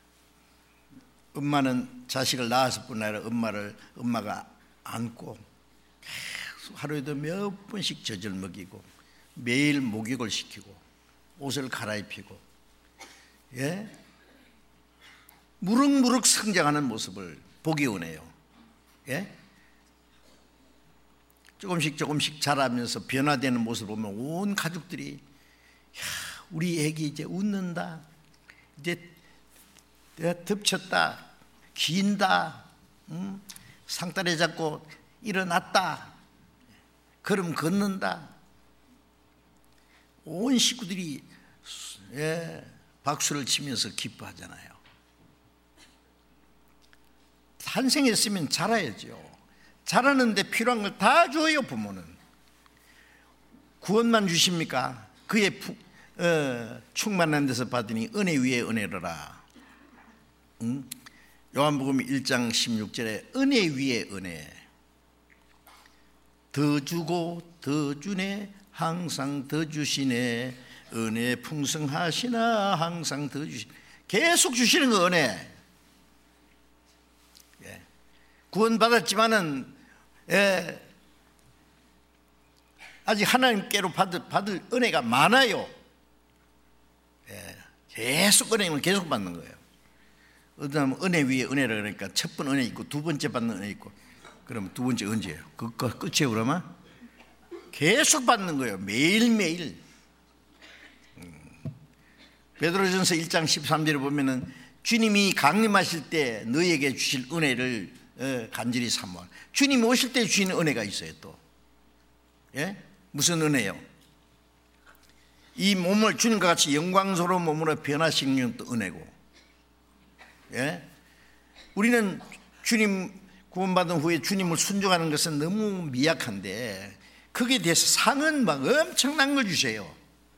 A: 엄마는 자식을 낳았을 뿐 아니라 엄마가 안고 계속 하루에도 몇 번씩 젖을 먹이고 매일 목욕을 시키고 옷을 갈아입히고, 예? 무럭무럭 성장하는 모습을 보기 원해요. 예? 조금씩 자라면서 변화되는 모습을 보면 온 가족들이, 야, 우리 애기 이제 웃는다, 이제 덮쳤다, 긴다, 상다리 잡고 일어났다, 걸음 걷는다. 온 식구들이 박수를 치면서 기뻐하잖아요. 탄생했으면 자라야죠. 자라는데 필요한 걸 다 줘요. 부모는 구원만 주십니까? 그의 충만한 데서 받으니 은혜 위에 은혜로라. 요한복음 1장 16절에 은혜 위에 은혜, 더 주고 더 주네, 항상 더 주시네, 은혜 풍성하시나 항상 더 주시네. 계속 주시는 거 은혜. 구원받았지만은 아직 하나님께로 받을 은혜가 많아요. 계속 은혜는 계속 받는 거예요. 어떤 사람은 은혜 위에 은혜라 그러니까 첫 번 은혜 있고 두 번째 받는 은혜 있고, 그러면 두 번째 언제예요? 그거 끝이에요? 그러면 계속 받는 거예요. 매일매일. 베드로전서 1장 13절에 보면은 주님이 강림하실 때 너희에게 주실 은혜를 간절히 사모하. 주님이 오실 때 주시는 은혜가 있어요. 또 무슨 은혜요? 이 몸을 주님과 같이 영광스러운 몸으로 변화시키는 또 은혜고, 우리는 주님 구원받은 후에 주님을 순종하는 것은 너무 미약한데 거기에 대해서 상은 막 엄청난 걸 주세요.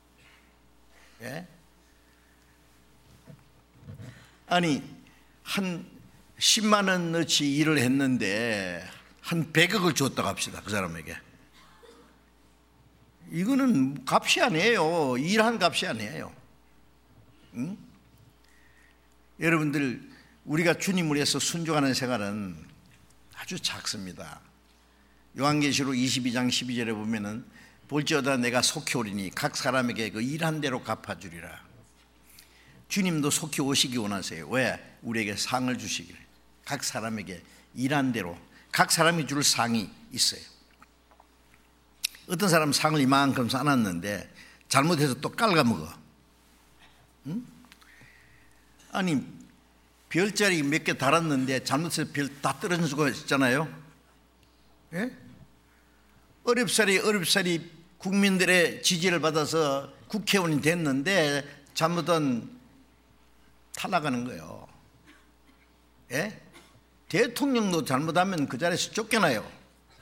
A: 아니 한 10만 원어치 일을 했는데 한 100억을 줬다고 합시다. 그 사람에게. 이거는 값이 아니에요. 일한 값이 아니에요. 응? 여러분들, 우리가 주님을 위해서 순종하는 생활은 아주 작습니다. 요한계시록 22장 12절에 보면은 볼지어다 내가 속히 오리니 각 사람에게 그 일한 대로 갚아주리라. 주님도 속히 오시기 원하세요. 왜? 우리에게 상을 주시기를. 각 사람에게 일한 대로, 각 사람이 줄 상이 있어요. 어떤 사람은 상을 이만큼 쌓았는데 잘못해서 또 깔아먹어. 응? 아니 별자리 몇 개 달았는데 잘못해서 별 다 떨어진 수가 있잖아요. 어렵사리 국민들의 지지를 받아서 국회의원이 됐는데 잘못은 탈락하는 거예요. 대통령도 잘못하면 그 자리에서 쫓겨나요.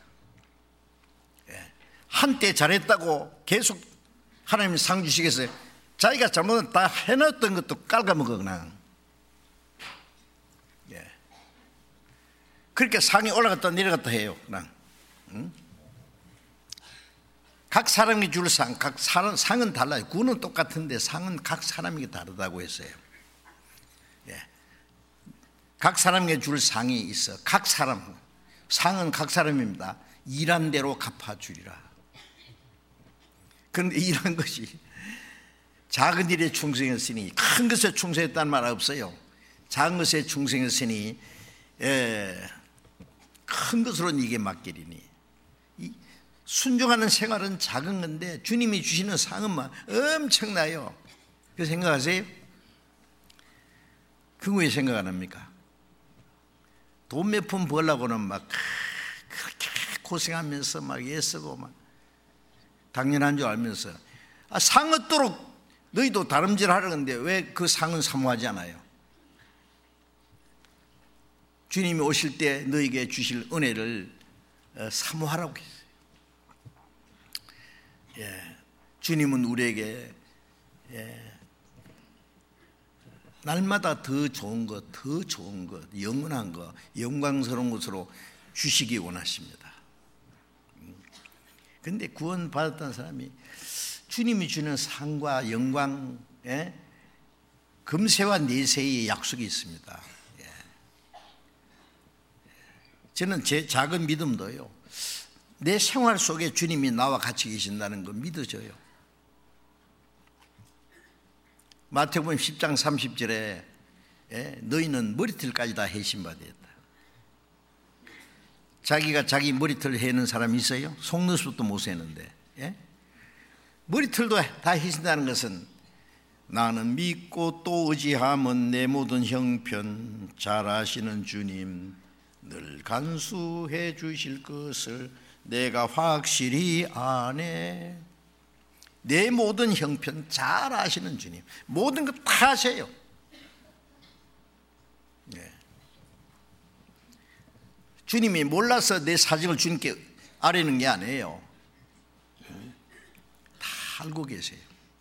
A: 한때 잘했다고 계속 하나님이 상 주시겠어요? 자기가 잘못은 다 해놨던 것도 깔아먹어 그냥. 그렇게 상이 올라갔다 내려갔다 해요 그냥. 응? 각 사람이 줄 상, 각 상은 달라요. 구는 똑같은데 상은 각 사람에게 다르다고 했어요. 각 사람에게 줄 상이 있어. 각 사람, 상은 각 사람입니다. 일한 대로 갚아주리라. 그런데 이런 것이 작은 일에 충성했으니 큰 것에 충성했다는 말 없어요. 작은 것에 충성했으니 큰 것으로는 이게 맡기리니. 순종하는 생활은 작은 건데 주님이 주시는 상은 막 엄청나요. 그래서 생각하세요? 그거 왜 생각 안 합니까? 돈 몇 푼 벌려고는 막 그렇게 고생하면서 막 애쓰고 막 당연한 줄 알면서 상 얻도록 너희도 다름질하려는데 왜 그 상은 사모하지 않아요? 주님이 오실 때 너희에게 주실 은혜를 사모하라고 했어요. 주님은 우리에게 날마다 더 좋은 것, 더 좋은 것, 영원한 것, 영광스러운 것으로 주시기 원하십니다. 그런데 구원 받았던 사람이 주님이 주는 상과 영광, 금세와 내세의 약속이 있습니다. 저는 제 작은 믿음도요, 내 생활 속에 주님이 나와 같이 계신다는 거 믿어져요. 마태복음 10장 30절에 너희는 머리털까지 다 해신받았다. 자기가 자기 머리털 해는 사람이 있어요? 속눈썹도 못 세는데. 머리털도 다 해신다는 것은 나는 믿고 또 의지하면 내 모든 형편 잘 아시는 주님 늘 간수해 주실 것을 내가 확실히 아네. 내 모든 형편 잘 아시는 주님, 모든 것 다 아세요. 주님이 몰라서 내 사정을 주님께 아뢰는 게 아니에요. 다 알고 계세요.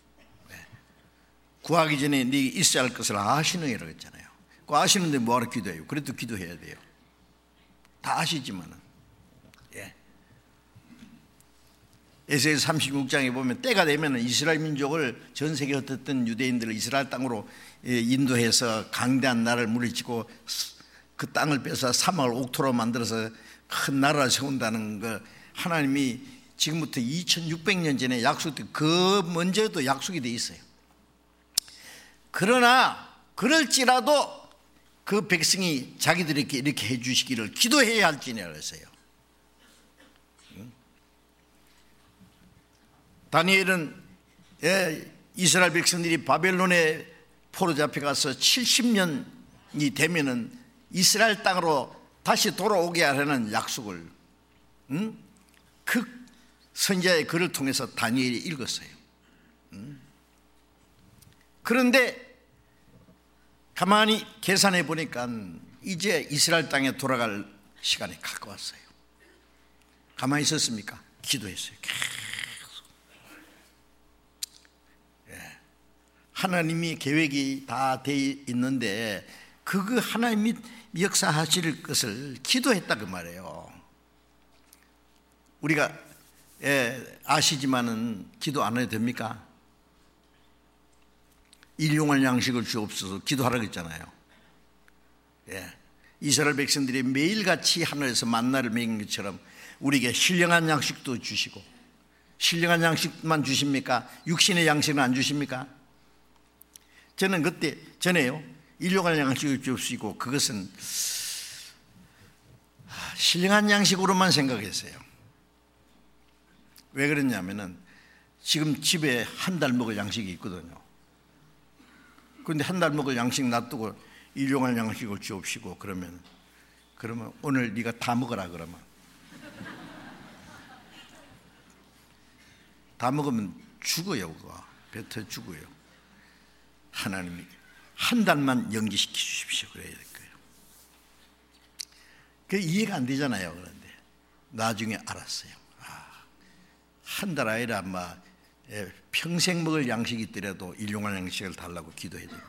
A: 구하기 전에 네 있어야 할 것을 아시는 이라고 했잖아요. 그 아시는데 뭐하러 기도해요? 그래도 기도해야 돼요. 다 아시지만은. 에스겔 36장에 보면 때가 되면 이스라엘 민족을 전 세계 흩었던 유대인들을 이스라엘 땅으로 인도해서 강대한 나라를 물리치고 그 땅을 빼서 사막을 옥토로 만들어서 큰 나라를 세운다는 거 하나님이 지금부터 2600년 전에 약속된 그 먼저도 약속이 돼 있어요. 그러나 그럴지라도 그 백성이 자기들에게 이렇게 해 주시기를 기도해야 할지니라 했어요. 다니엘은 이스라엘 백성들이 바벨론에 포로 잡혀가서 70년이 되면은 이스라엘 땅으로 다시 돌아오게 하라는 약속을 그 선지자의 글을 통해서 다니엘이 읽었어요. 그런데 가만히 계산해 보니까 이제 이스라엘 땅에 돌아갈 시간이 가까웠어요. 가만히 있었습니까? 기도했어요. 하나님이 계획이 다 돼 있는데 그거 하나님이 역사하실 것을 기도했다 그 말이에요. 우리가 아시지만은 기도 안 해도 됩니까? 일용할 양식을 주옵소서 기도하라고 했잖아요. 이스라엘 백성들이 매일같이 하늘에서 만나를 먹인 것처럼 우리에게 신령한 양식도 주시고, 신령한 양식만 주십니까? 육신의 양식은 안 주십니까? 저는 그때 전에요, 일용할 양식을 주시고 그것은 신령한 양식으로만 생각했어요. 왜 그랬냐면은 지금 집에 한 달 먹을 양식이 있거든요. 그런데 한 달 먹을 양식 놔두고 일용할 양식을 주옵시고 그러면 오늘 네가 다 먹어라. 그러면 다 먹으면 죽어요. 그거 뱉어 죽어요. 하나님이 한 달만 연기시켜 주십시오 그래야 될 거예요. 그 이해가 안 되잖아요. 그런데 나중에 알았어요. 한 달 아니라 아마 평생 먹을 양식이 있더라도 일용할 양식을 달라고 기도해야 됩니다.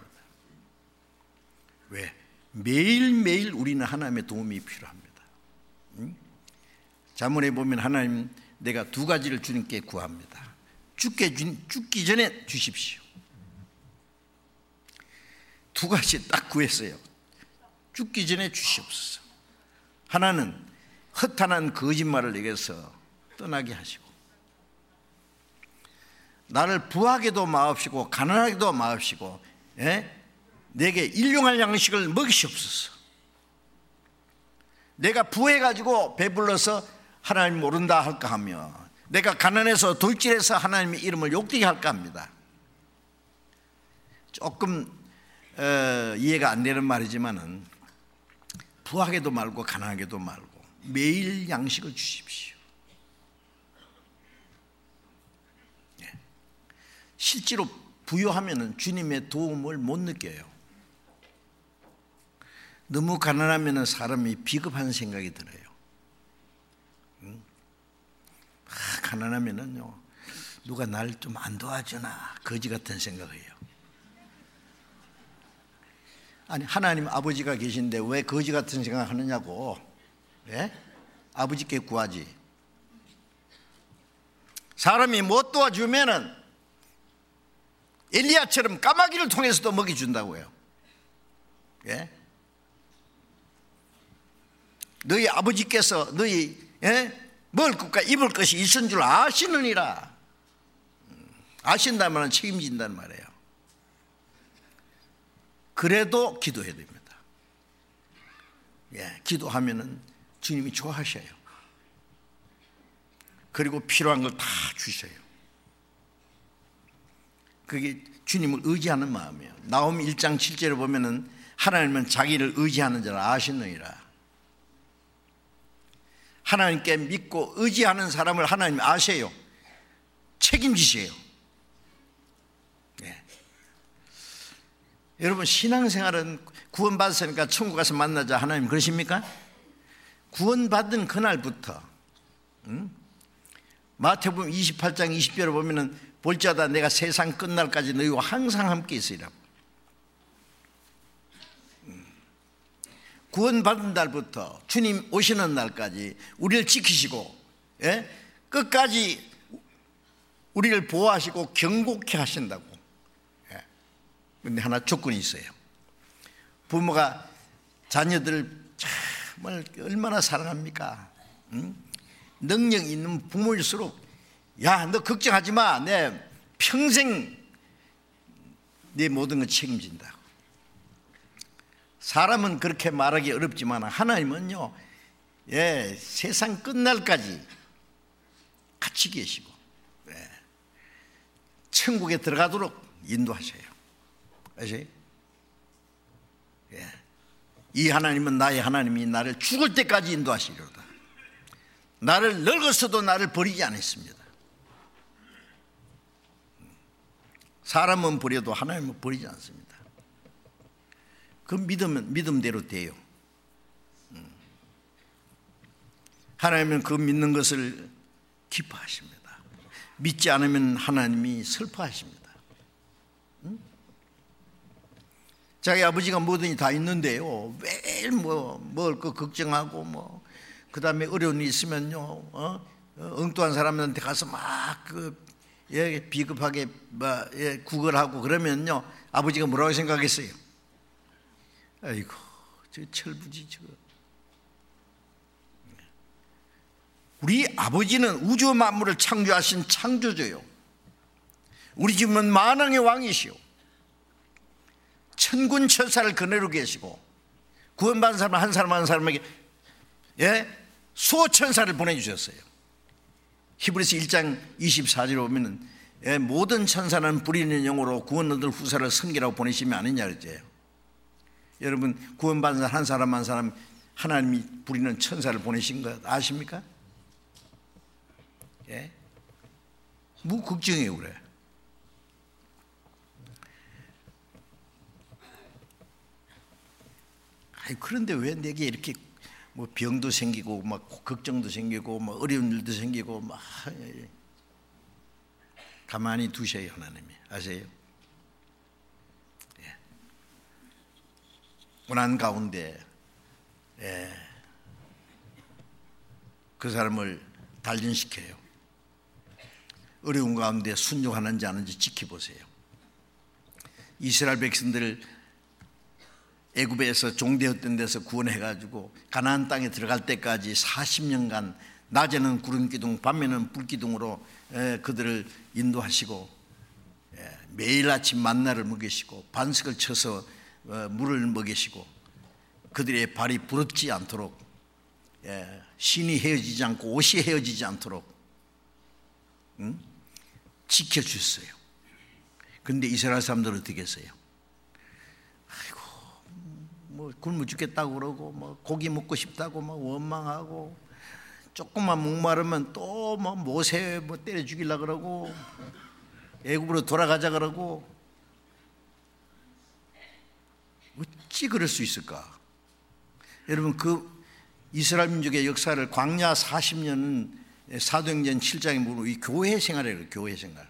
A: 왜? 매일매일 우리는 하나님의 도움이 필요합니다. 잠언에 보면 하나님 내가 두 가지를 주님께 구합니다. 죽기 전에 주십시오. 두 가지 딱 구했어요. 죽기 전에 주시옵소서. 하나는 허탄한 거짓말을 내게서 떠나게 하시고, 나를 부하게도 마옵시고 가난하게도 마옵시고 내게 일용할 양식을 먹이시옵소서. 내가 부해가지고 배불러서 하나님 모른다 할까 하며, 내가 가난해서 돌질해서 하나님의 이름을 욕되게 할까 합니다. 조금 이해가 안 되는 말이지만은 부하게도 말고 가난하게도 말고 매일 양식을 주십시오. 실제로 부유하면 주님의 도움을 못 느껴요. 너무 가난하면 사람이 비겁한 생각이 들어요. 가난하면은요, 누가 날 좀 안 도와주나 거지 같은 생각해요. 아니, 하나님 아버지가 계신데 왜 거지 같은 생각 하느냐고. 예? 아버지께 구하지. 사람이 못 도와주면은 엘리야처럼 까마귀를 통해서도 먹여준다고요. 예? 너희 아버지께서 너희 먹을 것과 입을 것이 있은 줄 아시느니라. 아신다면 책임진다는 말이에요. 그래도 기도해야 됩니다. 예, 기도하면은 주님이 좋아하셔요. 그리고 필요한 걸 다 주셔요. 그게 주님을 의지하는 마음이에요. 나홈 1장 7절에 보면은 하나님은 자기를 의지하는 자를 아시느니라. 하나님께 믿고 의지하는 사람을 하나님 아세요. 책임지세요. 네. 여러분, 신앙생활은 구원받았으니까 천국 가서 만나자 하나님 그러십니까? 구원받은 그날부터 마태복음 28장 20절에 보면은 볼지어다 내가 세상 끝날까지 너희와 항상 함께 있으리라. 구원받은 날부터 주님 오시는 날까지 우리를 지키시고, 예? 끝까지 우리를 보호하시고 경고케 하신다고. 그런데 하나 조건이 있어요. 부모가 자녀들을 정말 얼마나 사랑합니까? 능력 있는 부모일수록 야, 너 걱정하지 마. 내 평생 내 모든 걸 책임진다. 사람은 그렇게 말하기 어렵지만 하나님은요, 예, 세상 끝날까지 같이 계시고, 예, 천국에 들어가도록 인도하셔요. 아세요? 예, 이 하나님은 나의 하나님이 나를 죽을 때까지 인도하시리로다. 나를 늙었어도 나를 버리지 않았습니다. 사람은 버려도 하나님은 버리지 않습니다. 그 믿음은 믿음대로 돼요. 하나님은 그 믿는 것을 기뻐하십니다. 믿지 않으면 하나님이 슬퍼하십니다. 자기 아버지가 뭐든지 다 있는데요, 매일 먹을 거 걱정하고 그 다음에 어려운 일 있으면요, 엉뚱한 사람한테 가서 막 비겁하게 구걸하고 그러면요, 아버지가 뭐라고 생각했어요? 아이고, 저 철부지 저거. 우리 아버지는 우주 만물을 창조하신 창조주요. 우리 집은 만왕의 왕이시오. 천군 천사를 그네로 계시고 구원받은 사람 한 사람 한 사람에게 수천사를 보내주셨어요. 히브리서 1장 24절에 보면 모든 천사는 부리는 영으로 구원 얻을 후사를 섬기라고 보내시면 아니냐 그랬죠. 여러분, 구원받은 사람 한 사람 한 사람 하나님이 부리는 천사를 보내신 거 아십니까? 예? 뭐 걱정해요 그래. 그런데 왜 내게 이렇게 병도 생기고 걱정도 생기고 어려운 일도 생기고 가만히 두셔요 하나님이. 아세요? 예. 고난 가운데 그 사람을 단련시켜요. 어려운 가운데 순종하는지 안 하는지 지켜보세요. 이스라엘 백성들을 애굽에서 종되었던 데서 구원해가지고 가나안 땅에 들어갈 때까지 40년간 낮에는 구름기둥 밤에는 불기둥으로 그들을 인도하시고 매일 아침 만나를 먹이시고 반석을 쳐서 물을 먹이시고 그들의 발이 부럽지 않도록 신이 헤어지지 않고 옷이 헤어지지 않도록 지켜주셨어요. 그런데 이스라엘 사람들은 어떻게 했어요? 굶어 죽겠다고 그러고 고기 먹고 싶다고 원망하고 조금만 목마르면 또 모세 때려 죽이려고 그러고 애굽으로 돌아가자 그러고 어찌 그럴 수 있을까? 여러분, 그 이스라엘 민족의 역사를 광야 40년은 사도행전 7장에 보면 이 교회 생활이에요. 교회 생활.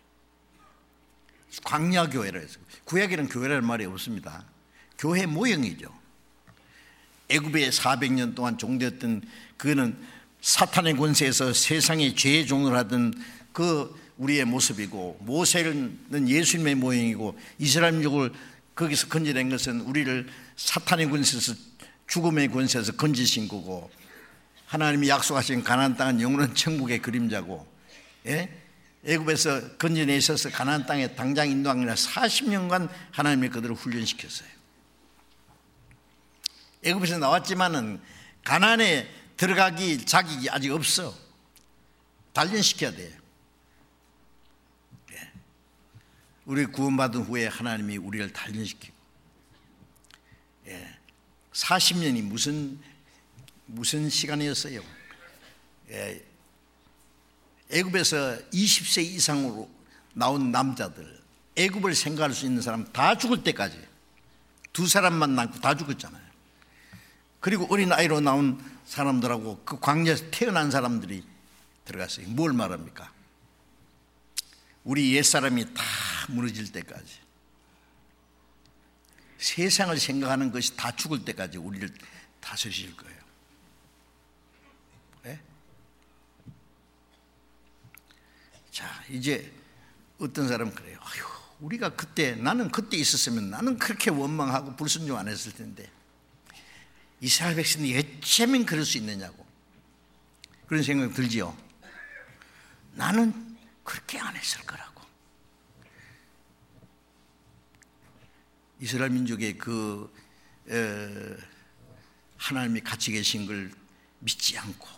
A: 광야 교회라 해서 구약에는 교회라는 말이 없습니다. 교회 모형이죠. 애굽에 400년 동안 종되었던 그거는 사탄의 권세에서 세상의 죄의 종을 하던 그 우리의 모습이고, 모세는 예수님의 모형이고, 이스라엘 민족을 거기서 건져낸 것은 우리를 사탄의 권세에서, 죽음의 권세에서 건지신 거고, 하나님이 약속하신 가나안 땅은 영원한 천국의 그림자고, 애굽에서 건져내셔서 가나안 땅에 당장 인도한 게 아니라 40년간 하나님이 그들을 훈련시켰어요. 애굽에서 나왔지만은 가나안에 들어가기 자격이 아직 없어. 단련시켜야 돼. 우리 구원받은 후에 하나님이 우리를 단련시키고, 40년이 무슨 시간이었어요. 애굽에서 20세 이상으로 나온 남자들, 애굽을 생각할 수 있는 사람 다 죽을 때까지, 2사람만 남고 다 죽었잖아요. 그리고 어린아이로 나온 사람들하고 그 광야에서 태어난 사람들이 들어갔어요. 뭘 말합니까? 우리 옛사람이 다 무너질 때까지, 세상을 생각하는 것이 다 죽을 때까지 우리를 다스리실 거예요. 네? 자, 이제 어떤 사람은 그래요. 아유, 우리가 나는 그때 있었으면 나는 그렇게 원망하고 불순종 안 했을 텐데, 이스라엘 백성이 어쩌면 그럴 수 있느냐고, 그런 생각 들지요. 나는 그렇게 안 했을 거라고. 이스라엘 민족의 그 하나님이 같이 계신 걸 믿지 않고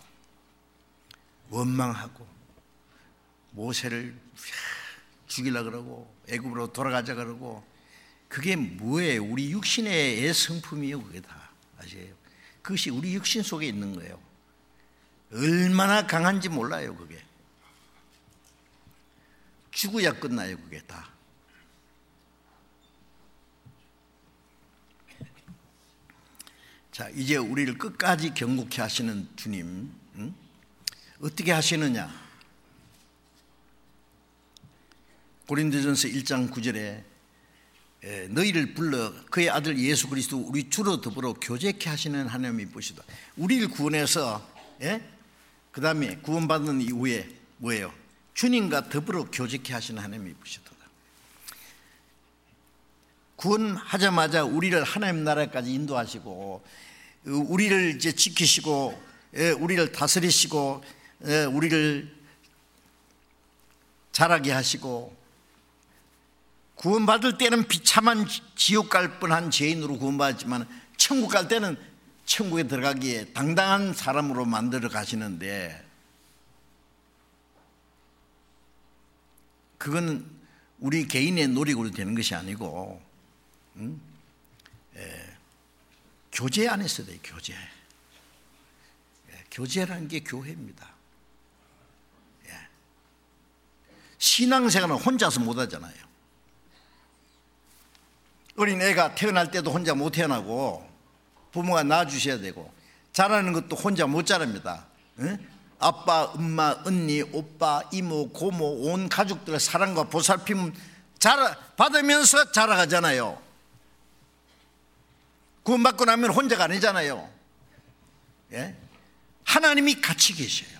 A: 원망하고 모세를 죽이려고 그러고 애굽으로 돌아가자 그러고, 그게 뭐예요? 우리 육신의 애성품이에요. 그게 다 아시죠? 그것이 우리 육신 속에 있는 거예요. 얼마나 강한지 몰라요. 그게 죽어야 끝나요. 그게 다. 자, 이제 우리를 끝까지 경고케 하시는 주님, 어떻게 하시느냐? 고린도전서 1장 9절에 너희를 불러 그의 아들 예수 그리스도 우리 주로 더불어 교제케 하시는 하나님이 보시다. 우리를 구원해서, 그 다음에 구원받는 이후에 뭐예요? 주님과 더불어 교제케 하시는 하나님이 보시다. 구원하자마자 우리를 하나님 나라까지 인도하시고, 우리를 이제 지키시고, 우리를 다스리시고, 우리를 자라게 하시고, 구원받을 때는 비참한 지옥 갈 뻔한 죄인으로 구원받았지만 천국 갈 때는 천국에 들어가기에 당당한 사람으로 만들어 가시는데, 그건 우리 개인의 노력으로 되는 것이 아니고 교제 안에서 돼요. 교제라는 게 교회입니다. 신앙생활은 혼자서 못 하잖아요. 어린애가 태어날 때도 혼자 못 태어나고 부모가 낳아주셔야 되고, 자라는 것도 혼자 못 자랍니다. 아빠, 엄마, 언니, 오빠, 이모, 고모, 온 가족들의 사랑과 보살핌 받으면서 자라가잖아요. 구원받고 나면 혼자가 아니잖아요. 하나님이 같이 계셔요.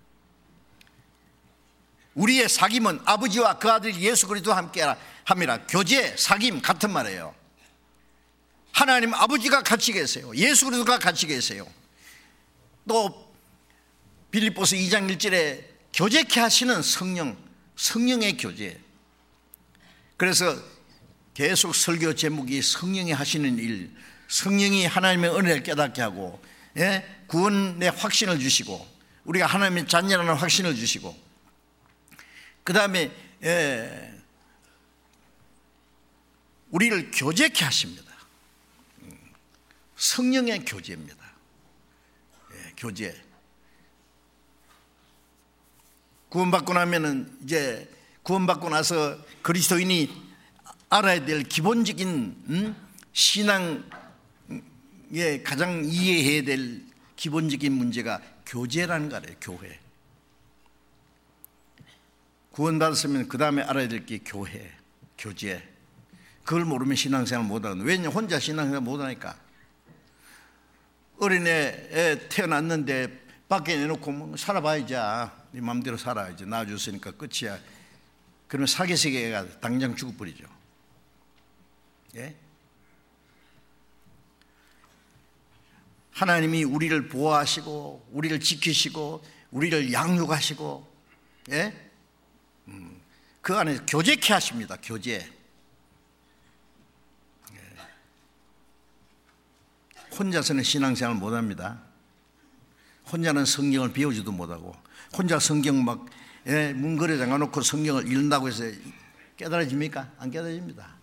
A: 우리의 사귐은 아버지와 그 아들 예수 그리스도와 함께 함이라. 교제, 사귐 같은 말이에요. 하나님 아버지가 같이 계세요. 예수 그리스도가 같이 계세요. 또 빌립보서 2장 1절에 교제케 하시는 성령의 교제. 그래서 계속 설교 제목이 성령이 하시는 일, 성령이 하나님의 은혜를 깨닫게 하고, 구원의 확신을 주시고, 우리가 하나님의 자녀라는 확신을 주시고, 그 다음에 우리를 교제케 하십니다. 성령의 교제입니다. 교제. 구원받고 나면은 이제 구원받고 나서 그리스도인이 알아야 될 기본적인 신앙의 가장 이해해야 될 기본적인 문제가 교제라는 거예요. 교회. 구원받았으면 그 다음에 알아야 될 게 교회, 교제. 그걸 모르면 신앙생활 못하거든. 왜냐면 혼자 신앙생활 못하니까. 어린애 태어났는데 밖에 내놓고 뭐 살아봐야지. 네 마음대로 살아야지. 낳아줬으니까 끝이야. 그러면 사개세계가 당장 죽어버리죠. 예? 하나님이 우리를 보호하시고 우리를 지키시고 우리를 양육하시고, 예? 그 안에 교제케 하십니다. 교제. 예. 혼자서는 신앙생활 못합니다. 혼자는 성경을 배우지도 못하고, 혼자 성경 막 문거리에 잠가놓고 성경을 읽는다고 해서 깨달아집니까? 안 깨달아집니다.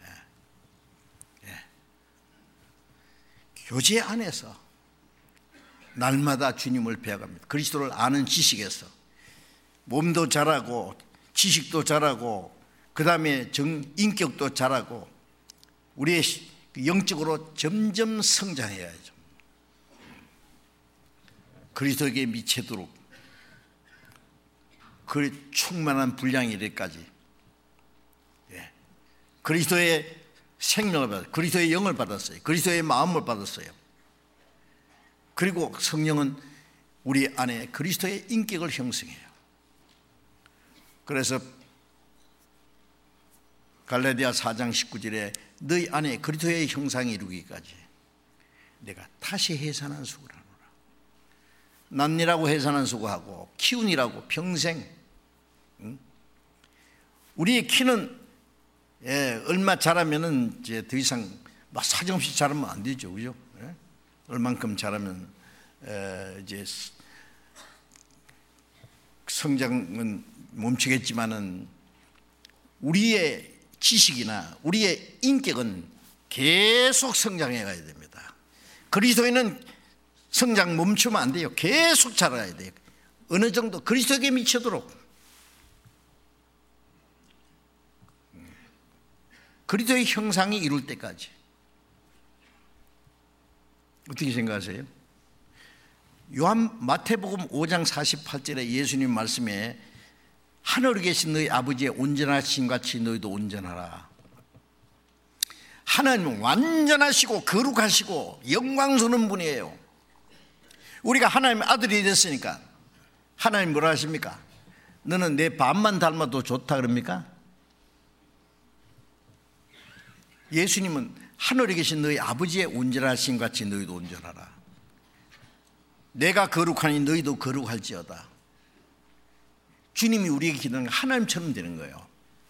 A: 교제 안에서 날마다 주님을 배워갑니다. 그리스도를 아는 지식에서 몸도 자라고 지식도 자라고 그 다음에 인격도 자라고 우리의 영적으로 점점 성장해야죠. 그리스도에게 미치도록 그 충만한 분량이 이르기까지, 예. 그리스도의 생명을 받았어요. 그리스도의 영을 받았어요. 그리스도의 마음을 받았어요. 그리고 성령은 우리 안에 그리스도의 인격을 형성해요. 그래서 갈라디아 4장 19절에 너희 안에 그리스도의 형상이 이루기까지 내가 다시 해산한 수고를 하노라. 낳니라고 해산한 수고하고 키우니라고 평생. 우리의 키는 얼마 자라면은 이제 더 이상 막 사정없이 자라면 안 되죠, 그죠? 얼만큼 자라면 이제 성장은 멈추겠지만은 우리의 지식이나 우리의 인격은 계속 성장해 가야 됩니다. 그리스도인은 성장 멈추면 안 돼요. 계속 자라야 돼요. 어느 정도 그리스도에게 미치도록. 그리스도의 형상이 이룰 때까지. 어떻게 생각하세요? 마태복음 5장 48절에 예수님 말씀에 하늘에 계신 너희 아버지의 온전하신 같이 너희도 온전하라. 하나님은 완전하시고 거룩하시고 영광스러운 분이에요. 우리가 하나님의 아들이 됐으니까 하나님 뭐라 하십니까? 너는 내 반만 닮아도 좋다 그럽니까? 예수님은 하늘에 계신 너희 아버지의 온전하신 같이 너희도 온전하라. 내가 거룩하니 너희도 거룩할지어다. 주님이 우리에게 기도하는 건 하나님처럼 되는 거예요.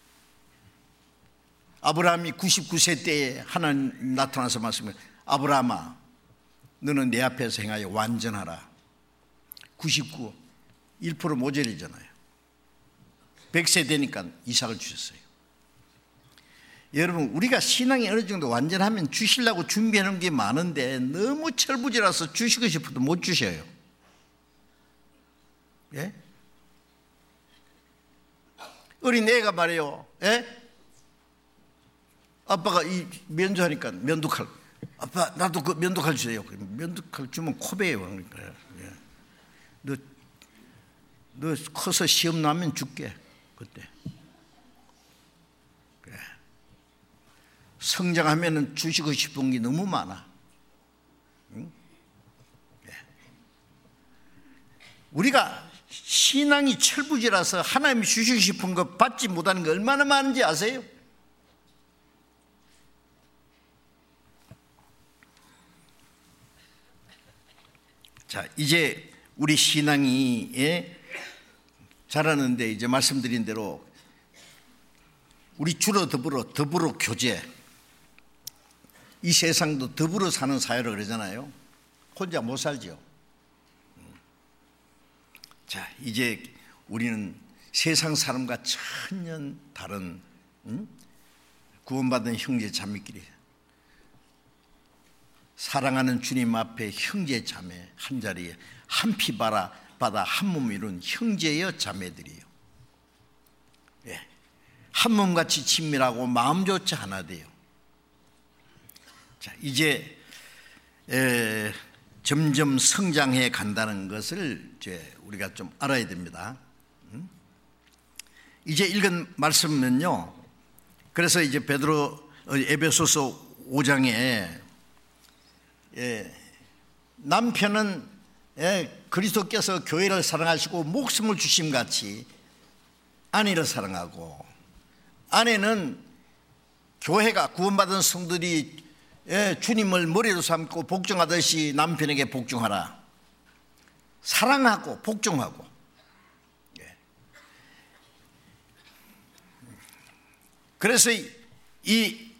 A: 아브라함이 99세 때에 하나님 나타나서 말씀을, 아브라함아 너는 내 앞에서 행하여 완전하라. 99, 1% 모자리잖아요. 100세 되니까 이삭을 주셨어요. 여러분, 우리가 신앙이 어느 정도 완전하면 주시려고 준비하는 게 많은데 너무 철부지라서 주시고 싶어도 못 주셔요. 예? 어린 애가 말이에요. 예? 아빠가 이 면도하니까 면도칼, 아빠 나도 그 면도칼 주세요. 면도칼 주면 코베요. 그러니까 예. 너 커서 시험 나면 줄게. 그때 그래. 성장하면은 주시고 싶은 게 너무 많아. 응? 예. 우리가 신앙이 철부지라서 하나님이 주시고 싶은 거 받지 못하는 게 얼마나 많은지 아세요? 자, 이제 우리 신앙이 자라는데 이제 말씀드린 대로 우리 주로 더불어 교제, 이 세상도 더불어 사는 사회로 그러잖아요. 혼자 못 살죠. 자, 이제 우리는 세상 사람과 전혀 다른 구원받은 형제 자매끼리 사랑하는 주님 앞에 형제 자매 한자리에 한 피 바다 한 몸 이룬 형제여 자매들이에요. 예. 한 몸같이 친밀하고 마음조차 하나 돼요. 자, 이제 점점 성장해 간다는 것을 이제 우리가 좀 알아야 됩니다. 이제 읽은 말씀은요, 그래서 이제 에베소서 5장에 남편은 그리스도께서 교회를 사랑하시고 목숨을 주심같이 아내를 사랑하고, 아내는 교회가 구원받은 성들이 주님을 머리로 삼고 복종하듯이 남편에게 복종하라. 사랑하고 복종하고. 그래서 이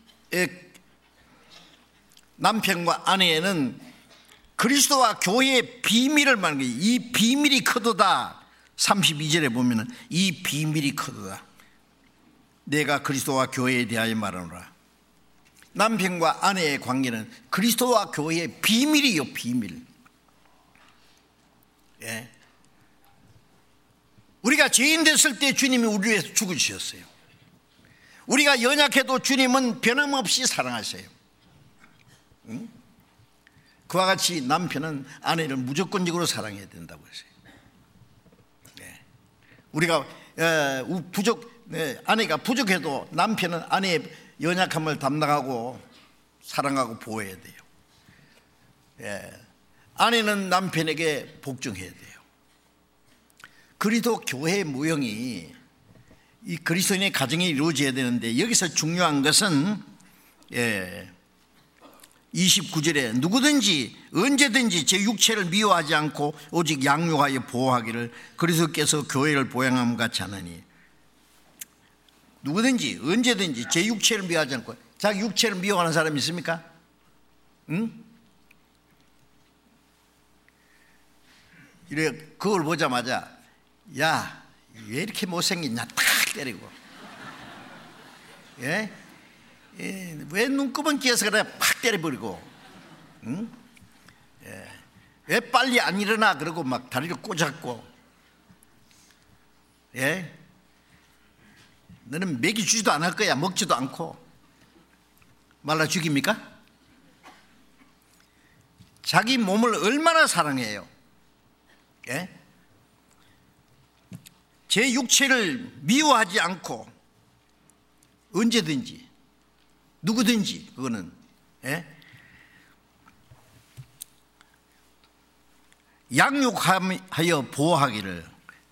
A: 남편과 아내는 그리스도와 교회의 비밀을 말하는 거예요. 이 비밀이 크도다. 32절에 보면 이 비밀이 크도다. 내가 그리스도와 교회에 대하여 말하노라. 남편과 아내의 관계는 그리스도와 교회의 비밀이요, 비밀. 우리가 죄인 됐을 때 주님이 우리 위해서 죽으셨어요. 우리가 연약해도 주님은 변함없이 사랑하세요. 그와 같이 남편은 아내를 무조건적으로 사랑해야 된다고 했어요. 우리가 아내가 부족해도 남편은 아내의 연약함을 담당하고 사랑하고 보호해야 돼요. 아내는 남편에게 복종해야 돼요. 그리스도 교회의 모형이 이 그리스도인의 가정이 이루어져야 되는데, 여기서 중요한 것은 29절에 누구든지 언제든지 제 육체를 미워하지 않고 오직 양육하여 보호하기를 그리스도께서 교회를 보양함 같이 하느니. 누구든지 언제든지 제 육체를 미워하지 않고. 자기 육체를 미워하는 사람이 있습니까? 응? 이래 그걸 보자마자 야, 왜 이렇게 못생겼냐 탁 때리고, 왜 눈곱은 끼어서 그래 팍 때려버리고, 응? 왜 빨리 안 일어나 그러고 막 다리를 꼬잡고, 너는 먹이 주지도 않을 거야. 먹지도 않고 말라 죽입니까? 자기 몸을 얼마나 사랑해요. 제 육체를 미워하지 않고 언제든지 누구든지, 그거는 양육하여 보호하기를.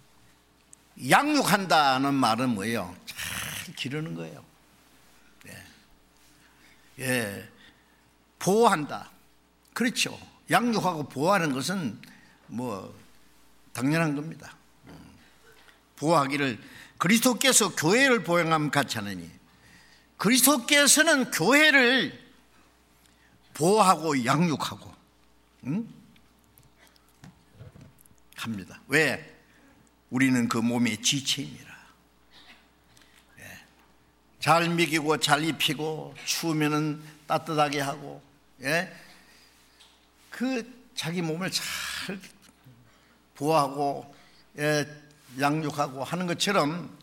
A: 양육한다는 말은 뭐예요? 잘 기르는 거예요. 보호한다. 그렇죠. 양육하고 보호하는 것은 뭐 당연한 겁니다. 보호하기를 그리스도께서 교회를 보양함 같이 하느니. 그리스도께서는 교회를 보호하고 양육하고 합니다. 왜? 우리는 그 몸의 지체입니다. 잘 먹이고 잘 입히고 추우면은 따뜻하게 하고, 그 자기 몸을 잘 보호하고 양육하고 하는 것처럼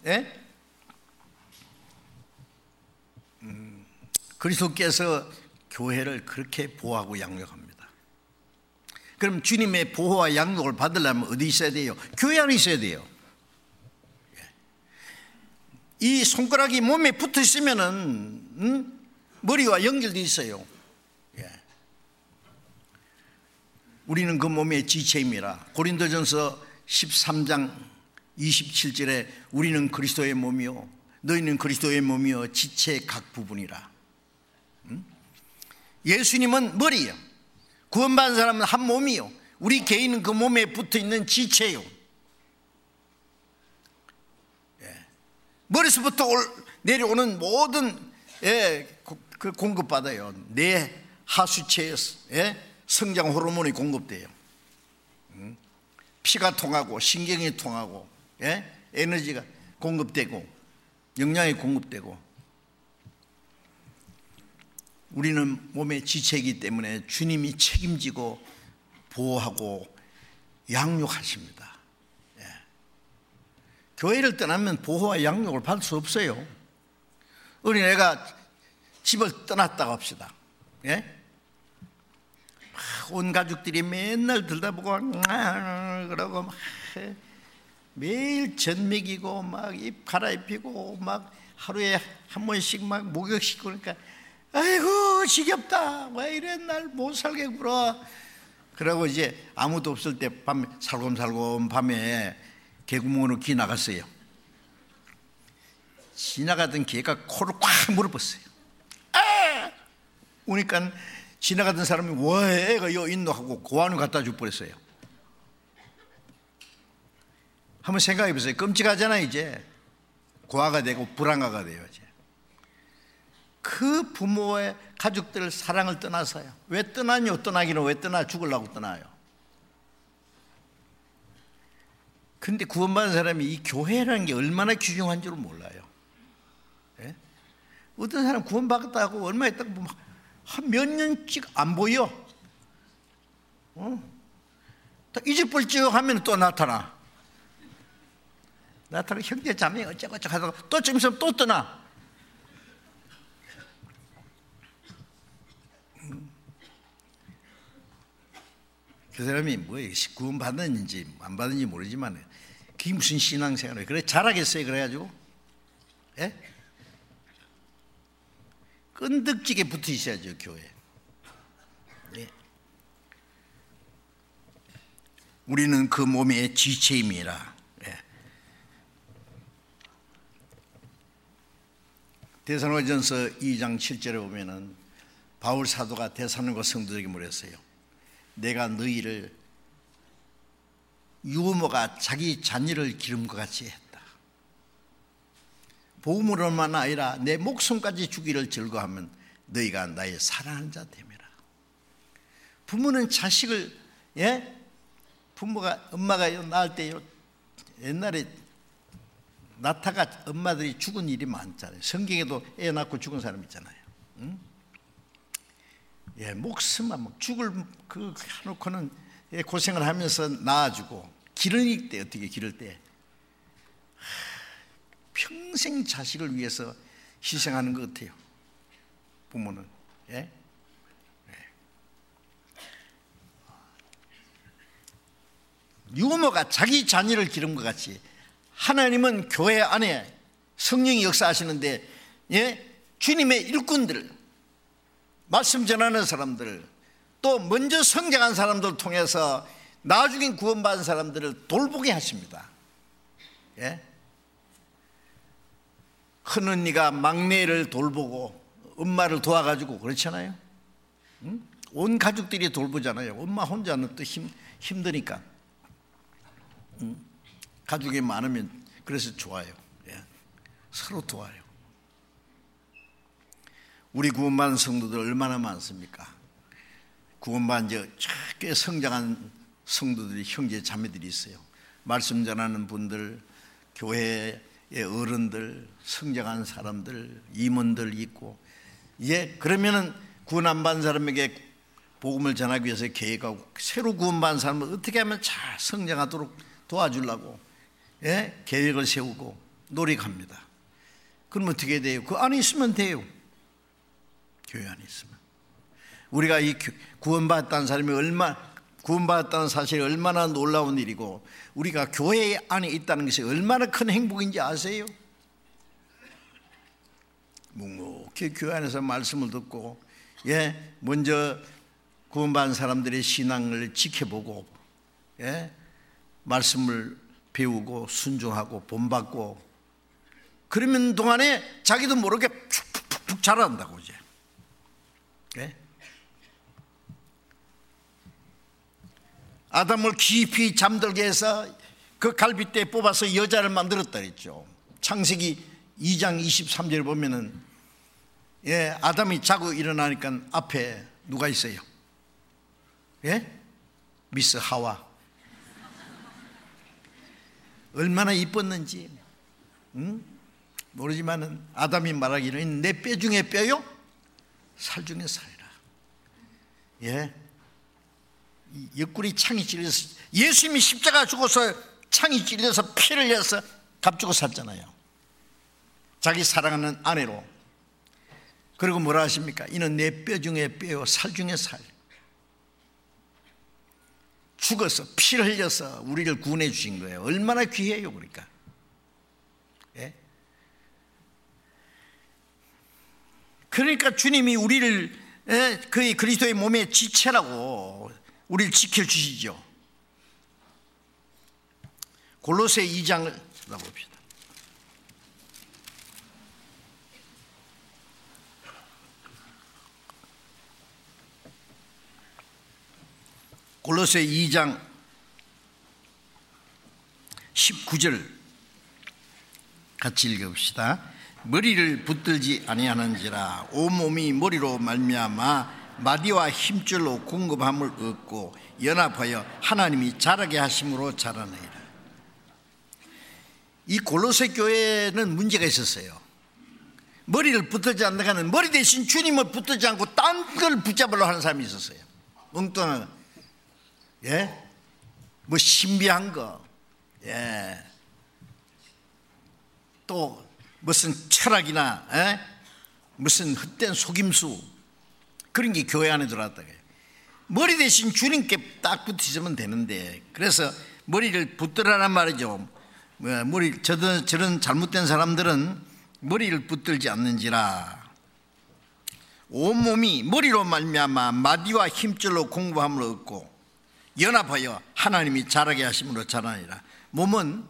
A: 그리스도께서 교회를 그렇게 보호하고 양육합니다. 그럼 주님의 보호와 양육을 받으려면 어디 있어야 돼요? 교회 안에 있어야 돼요. 이 손가락이 몸에 붙어 있으면은 머리와 연결되어 있어요. 우리는 그 몸의 지체임이라. 고린도전서 13장 27절에 우리는 그리스도의 몸이요 너희는 그리스도의 몸이요 지체의 각 부분이라. 예수님은 머리요, 구원받은 사람은 한 몸이요, 우리 개인은 그 몸에 붙어있는 지체요. 머리서부터 내려오는 모든 그 공급받아요. 내 하수체에 성장 호르몬이 공급돼요. 피가 통하고 신경이 통하고 에너지가 공급되고 영양이 공급되고. 우리는 몸의 지체이기 때문에 주님이 책임지고 보호하고 양육하십니다. 교회를 떠나면 보호와 양육을 받을 수 없어요. 어린애가 집을 떠났다고 합시다. 예? 온 가족들이 맨날 들다보고 그러고 막 매일 젖 먹이고 막 입 갈아입히고 막 하루에 한 번씩 막 목욕시키고 그러니까 아이고 지겹다, 왜 이래 날 못 살게 굴어. 그러고 이제 아무도 없을 때 밤에 살곰살곰 밤에 개구멍으로 기 나갔어요. 지나가던 개가 코를 꽉 물어봤어요. 아! 오니까 지나가던 사람이 왜 애가 여기 있노 하고 고안을 갖다 줘 버렸어요. 한번 생각해 보세요. 끔찍하잖아요. 이제 고아가 되고 불안가가 돼요. 이제 그 부모의 가족들 사랑을 떠나서요. 왜 떠나뇨? 떠나기는 왜 떠나? 죽으려고 떠나요. 근데 구원받은 사람이 이 교회라는 게 얼마나 귀중한 줄 몰라요. 예? 어떤 사람 구원받았다고 얼마 있다고 보면 한 몇 년씩 안 보여. 잊어버릴지요 하면 또 나타나 형제 자매 어쩌고저쩌고 하다가 또 좀 있으면 또 떠나. 그 사람이 뭐 구원 받았는지 안 받았는지 모르지만 그게 무슨 신앙생활이에요. 그래 잘하겠어요. 그래가지고 예? 끈덕지게 붙어 있어야죠. 교회. 예. 우리는 그 몸의 지체임이라. 예. 데살로니가전서 2장 7절에 보면은 바울 사도가 데살로니가 성도들에게 말했어요. 내가 너희를 유모가 자기 자녀를 기름과 같이 했다. 복음으로만 아니라 내 목숨까지 주기를 즐거워하면 너희가 나의 사랑하는 자 됨이라. 부모는 자식을 부모가 엄마가 낳을 때 옛날에 낳다가 엄마들이 죽은 일이 많잖아요. 성경에도 애 낳고 죽은 사람 있잖아요. 응? 목숨만 막 죽을 그 해놓고는 고생을 하면서 낳아주고 기를 때 어떻게 기를 때 평생 자식을 위해서 희생하는 것 같아요. 부모는. 예? 유모가 자기 자녀를 기른 것 같이 하나님은 교회 안에 성령이 역사하시는데 주님의 일꾼들, 말씀 전하는 사람들, 또 먼저 성장한 사람들을 통해서 나중에 구원받은 사람들을 돌보게 하십니다. 큰 언니가 막내를 돌보고 엄마를 도와가지고 그렇잖아요. 응? 온 가족들이 돌보잖아요. 엄마 혼자는 또 힘드니까. 응? 가족이 많으면 그래서 좋아요. 서로 도와요. 우리 구원받은 성도들 얼마나 많습니까? 구원받은 꽤 성장한 성도들이 형제 자매들이 있어요. 말씀 전하는 분들, 교회의 어른들, 성장한 사람들, 임원들 있고, 그러면은 구원 안 받은 사람에게 복음을 전하기 위해서 계획하고, 새로 구원받은 사람을 어떻게 하면 잘 성장하도록 도와주려고 계획을 세우고 노력합니다. 그럼 어떻게 돼요? 그 안에 있으면 돼요. 교회 안에 있으면. 우리가 이 구원받았다는 사람이 구원받았다는 사실이 얼마나 놀라운 일이고, 우리가 교회 안에 있다는 것이 얼마나 큰 행복인지 아세요? 묵묵히 교회 안에서 말씀을 듣고, 먼저 구원받은 사람들의 신앙을 지켜보고, 말씀을 배우고 순종하고 본받고, 그러면 동안에 자기도 모르게 푹푹푹 자란다고 이제. 아담을 깊이 잠들게 해서 그 갈빗대에 뽑아서 여자를 만들었다 그랬죠. 창세기 2장 23절에 보면은 아담이 자고 일어나니까 앞에 누가 있어요? 미스 하와. 얼마나 이뻤는지 모르지만은 아담이 말하기는 내 뼈 중에 뼈요, 살 중에 살이라. 옆구리 창이 찔려서, 예수님이 십자가 죽어서 창이 찔려서 피를 내서 값주고 샀잖아요. 자기 사랑하는 아내로 그리고 뭐라 하십니까? 이는 내 뼈 중에 뼈요 살 중에 살. 죽어서 피를 흘려서 우리를 구원해 주신 거예요. 얼마나 귀해요. 그러니까 예? 그러니까 주님이 우리를 그의 그리스도의 몸의 지체라고 우리를 지켜주시죠. 골로새 2장을 찾아봅시다. 골로새 2장 19절 같이 읽어봅시다. 머리를 붙들지 아니하는지라 온몸이 머리로 말미암아 마디와 힘줄로 공급함을 얻고 연합하여 하나님이 자라게 하심으로 자라느니라. 이 골로새 교회는 문제가 있었어요. 머리를 붙들지 않는 머리 대신 주님을 붙들지 않고 딴 걸 붙잡으려고 하는 사람이 있었어요. 엉뚱한 뭐 신비한 거, 또 무슨 철학이나 무슨 헛된 속임수 그런 게 교회 안에 들어왔다. 머리 대신 주님께 딱 붙이면 되는데, 그래서 머리를 붙들라는 말이죠. 저런 잘못된 사람들은 머리를 붙들지 않는지라 온몸이 머리로 말미암아 마디와 힘줄로 공부함을 얻고 연합하여 하나님이 자라게 하심으로 자라니라. 몸은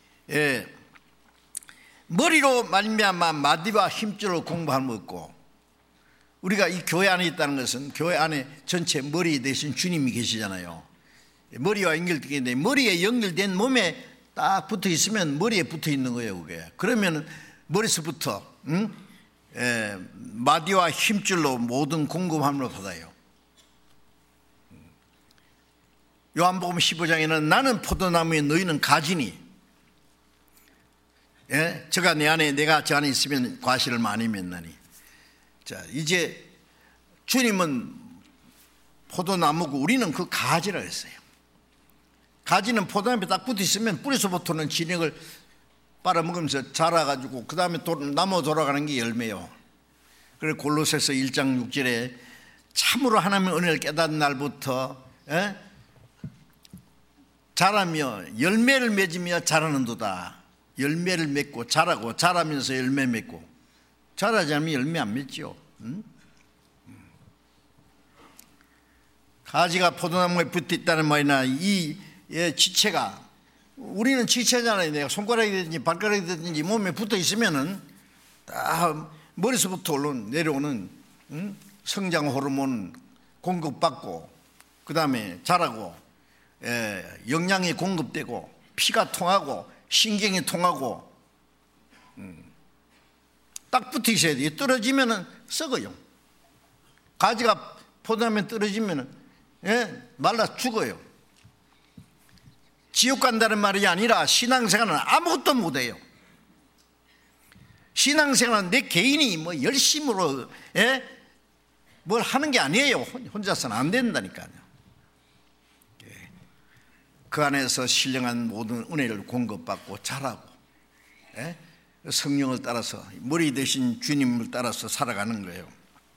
A: 머리로 말미암아 마디와 힘줄로 공부함을 얻고, 우리가 이 교회 안에 있다는 것은 교회 안에 전체 머리 대신 주님이 계시잖아요. 머리와 연결되어 있는데 머리에 연결된 몸에 딱 붙어 있으면 머리에 붙어 있는 거예요. 그게 그러면 머리서부터 마디와 힘줄로 모든 공급함을 받아요. 요한복음 15장에는 나는 포도나무에 너희는 가지니, 저가 내 안에 내가 저 안에 있으면 과실을 많이 맺나니. 자, 이제 주님은 포도나무고 우리는 그 가지라 했어요. 가지는 포도나무에 딱 붙어 있으면 뿌리서부터는 진액을 빨아먹으면서 자라가지고 그 다음에 나무 돌아가는 게 열매요. 그래서 골로새서 1장 6절에 참으로 하나님의 은혜를 깨닫는 날부터 자라며 열매를 맺으며 자라는도다. 열매를 맺고 자라고 자라면서 열매 맺고, 자라지 않으면 열매 안 맺죠. 가지가 포도나무에 붙어 있다는 말이나 이 지체가, 우리는 지체잖아요. 내가 손가락이든지 발가락이든지 몸에 붙어 있으면은 다 머리서부터 내려오는 성장 호르몬 공급받고 그 다음에 자라고 영양이 공급되고 피가 통하고 신경이 통하고 딱 붙어 있어야 돼요. 떨어지면은 썩어요. 가지가 포도나무에 떨어지면은 말라 죽어요. 지옥 간다는 말이 아니라 신앙생활은 아무것도 못해요. 신앙생활은 내 개인이 뭐 열심으로 뭘 하는 게 아니에요. 혼자서는 안 된다니까요. 그 안에서 신령한 모든 은혜를 공급받고 자라고 성령을 따라서 머리 대신 주님을 따라서 살아가는 거예요.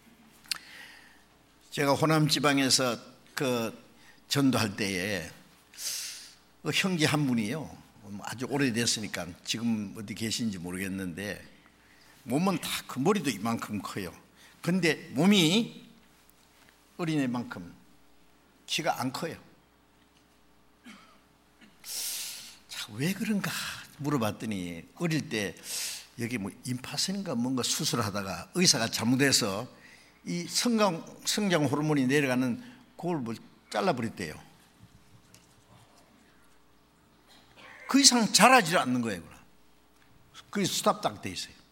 A: 제가 호남 지방에서 그 전도할 때에 형제 한 분이요, 아주 오래됐으니까 지금 어디 계신지 모르겠는데 몸은 다 그 머리도 이만큼 커요. 근데 몸이 어린애만큼 키가 안 커요. 자, 왜 그런가 물어봤더니 어릴 때 여기 뭐 임파선인가 뭔가 수술하다가 의사가 잘못해서 이 성장 호르몬이 내려가는 그걸 뭐 잘라버렸대요. 그 이상 자라지 않는 거예요. 그게 스탑 딱 돼 있어요.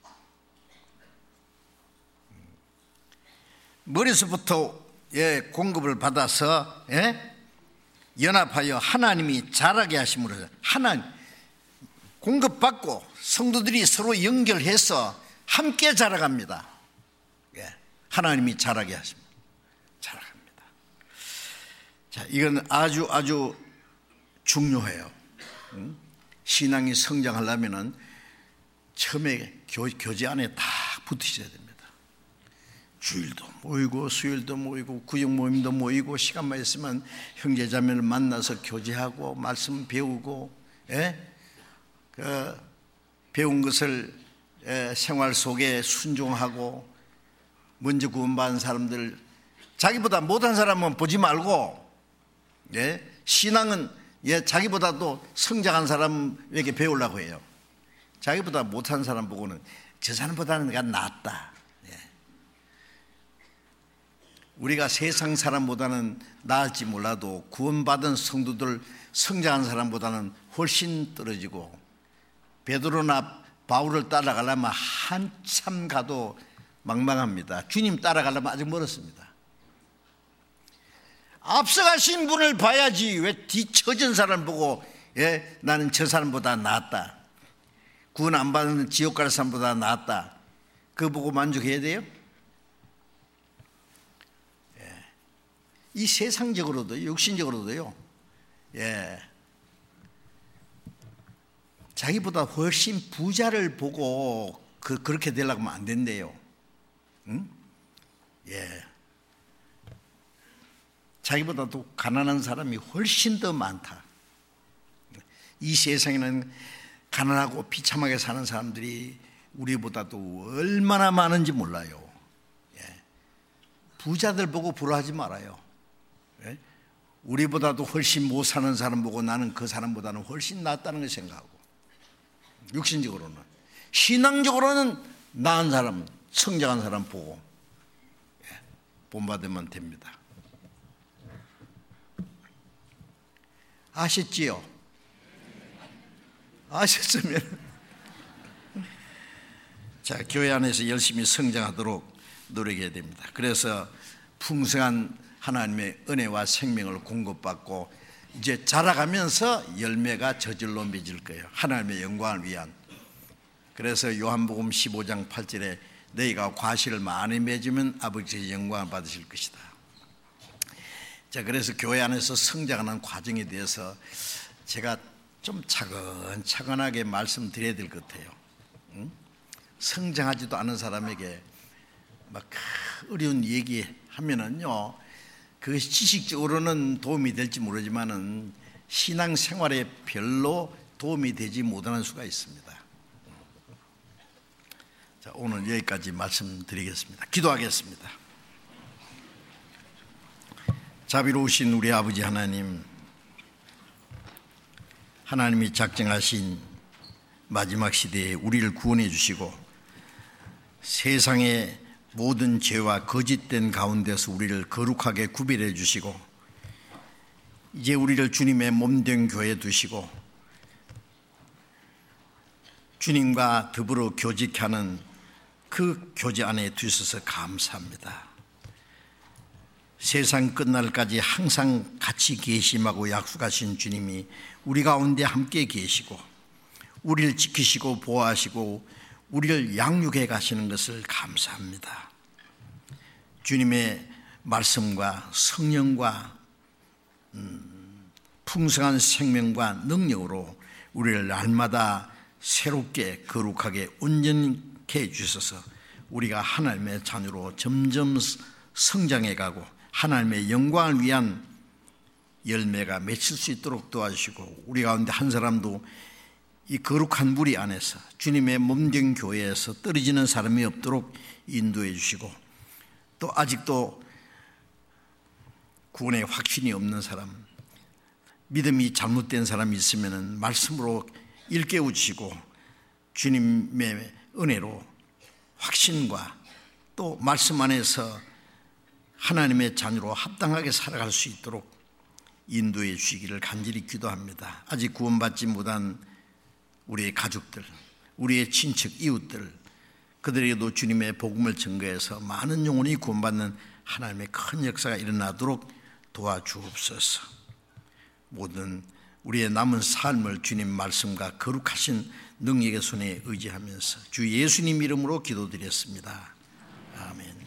A: 머리서부터 공급을 받아서 연합하여 하나님이 자라게 하심으로, 하나님 공급받고 성도들이 서로 연결해서 함께 자라갑니다. 하나님이 자라게 하십니다. 자라갑니다. 자, 이건 아주 중요해요. 신앙이 성장하려면은 처음에 교제 안에 다 붙으셔야 됩니다. 주일도 모이고 수요일도 모이고 구역 모임도 모이고 시간만 있으면 형제자매를 만나서 교제하고 말씀 배우고, 배운 것을 생활 속에 순종하고, 먼저 구원받은 사람들, 자기보다 못한 사람은 보지 말고, 신앙은 자기보다도 성장한 사람에게 배우려고 해요. 자기보다 못한 사람 보고는 저 사람보다는 내가 낫다. 우리가 세상 사람보다는 나을지 몰라도 구원받은 성도들, 성장한 사람보다는 훨씬 떨어지고, 베드로나 바울을 따라가려면 한참 가도 망망합니다. 주님 따라가려면 아직 멀었습니다. 앞서가신 분을 봐야지 왜 뒤처진 사람 보고 나는 저 사람보다 낫다, 구원 안 받는 지옥 갈 사람보다 낫다, 그거 보고 만족해야 돼요? 이 세상적으로도 육신적으로도요, 자기보다 훨씬 부자를 보고 그렇게 되려고 하면 안 된대요. 자기보다도 가난한 사람이 훨씬 더 많다. 이 세상에는 가난하고 비참하게 사는 사람들이 우리보다도 얼마나 많은지 몰라요. 부자들 보고 부러워하지 말아요. 우리보다도 훨씬 못 사는 사람 보고 나는 그 사람보다는 훨씬 낫다는 걸 생각하고, 육신적으로는. 신앙적으로는 나은 사람, 성장한 사람 보고 본받으면 됩니다. 아셨지요? 아셨으면 자, 교회 안에서 열심히 성장하도록 노력해야 됩니다. 그래서 풍성한 하나님의 은혜와 생명을 공급받고 이제 자라가면서 열매가 저절로 맺을 거예요. 하나님의 영광을 위한. 그래서 요한복음 15장 8절에 너희가 과실을 많이 맺으면 아버지의 영광을 받으실 것이다. 자, 그래서 교회 안에서 성장하는 과정에 대해서 제가 좀 차근차근하게 말씀드려야 될 것 같아요. 성장하지도 않은 사람에게 막 어려운 얘기 하면은요, 그것이 지식적으로는 도움이 될지 모르지만은 신앙생활에 별로 도움이 되지 못하는 수가 있습니다. 자, 오늘 여기까지 말씀드리겠습니다. 기도하겠습니다. 자비로우신 우리 아버지 하나님, 하나님이 작정하신 마지막 시대에 우리를 구원해 주시고 세상의 모든 죄와 거짓된 가운데서 우리를 거룩하게 구별해 주시고 이제 우리를 주님의 몸된 교회에 두시고 주님과 더불어 교직하는 그 교제 안에 두셔서 감사합니다. 세상 끝날까지 항상 같이 계심하고 약속하신 주님이 우리 가운데 함께 계시고 우리를 지키시고 보호하시고 우리를 양육해 가시는 것을 감사합니다. 주님의 말씀과 성령과 풍성한 생명과 능력으로 우리를 날마다 새롭게 거룩하게 온전케 해주셔서 우리가 하나님의 자녀로 점점 성장해 가고 하나님의 영광을 위한 열매가 맺힐 수 있도록 도와주시고 우리 가운데 한 사람도 이 거룩한 무리 안에서 주님의 몸된 교회에서 떨어지는 사람이 없도록 인도해 주시고 또 아직도 구원의 확신이 없는 사람, 믿음이 잘못된 사람이 있으면 말씀으로 일깨워 주시고 주님의 은혜로 확신과 또 말씀 안에서 하나님의 자녀로 합당하게 살아갈 수 있도록 인도해 주시기를 간절히 기도합니다. 아직 구원받지 못한 우리의 가족들, 우리의 친척, 이웃들, 그들에게도 주님의 복음을 증거해서 많은 영혼이 구원받는 하나님의 큰 역사가 일어나도록 도와주옵소서. 모든 우리의 남은 삶을 주님 말씀과 거룩하신 능력의 손에 의지하면서 주 예수님 이름으로 기도드렸습니다. 아멘.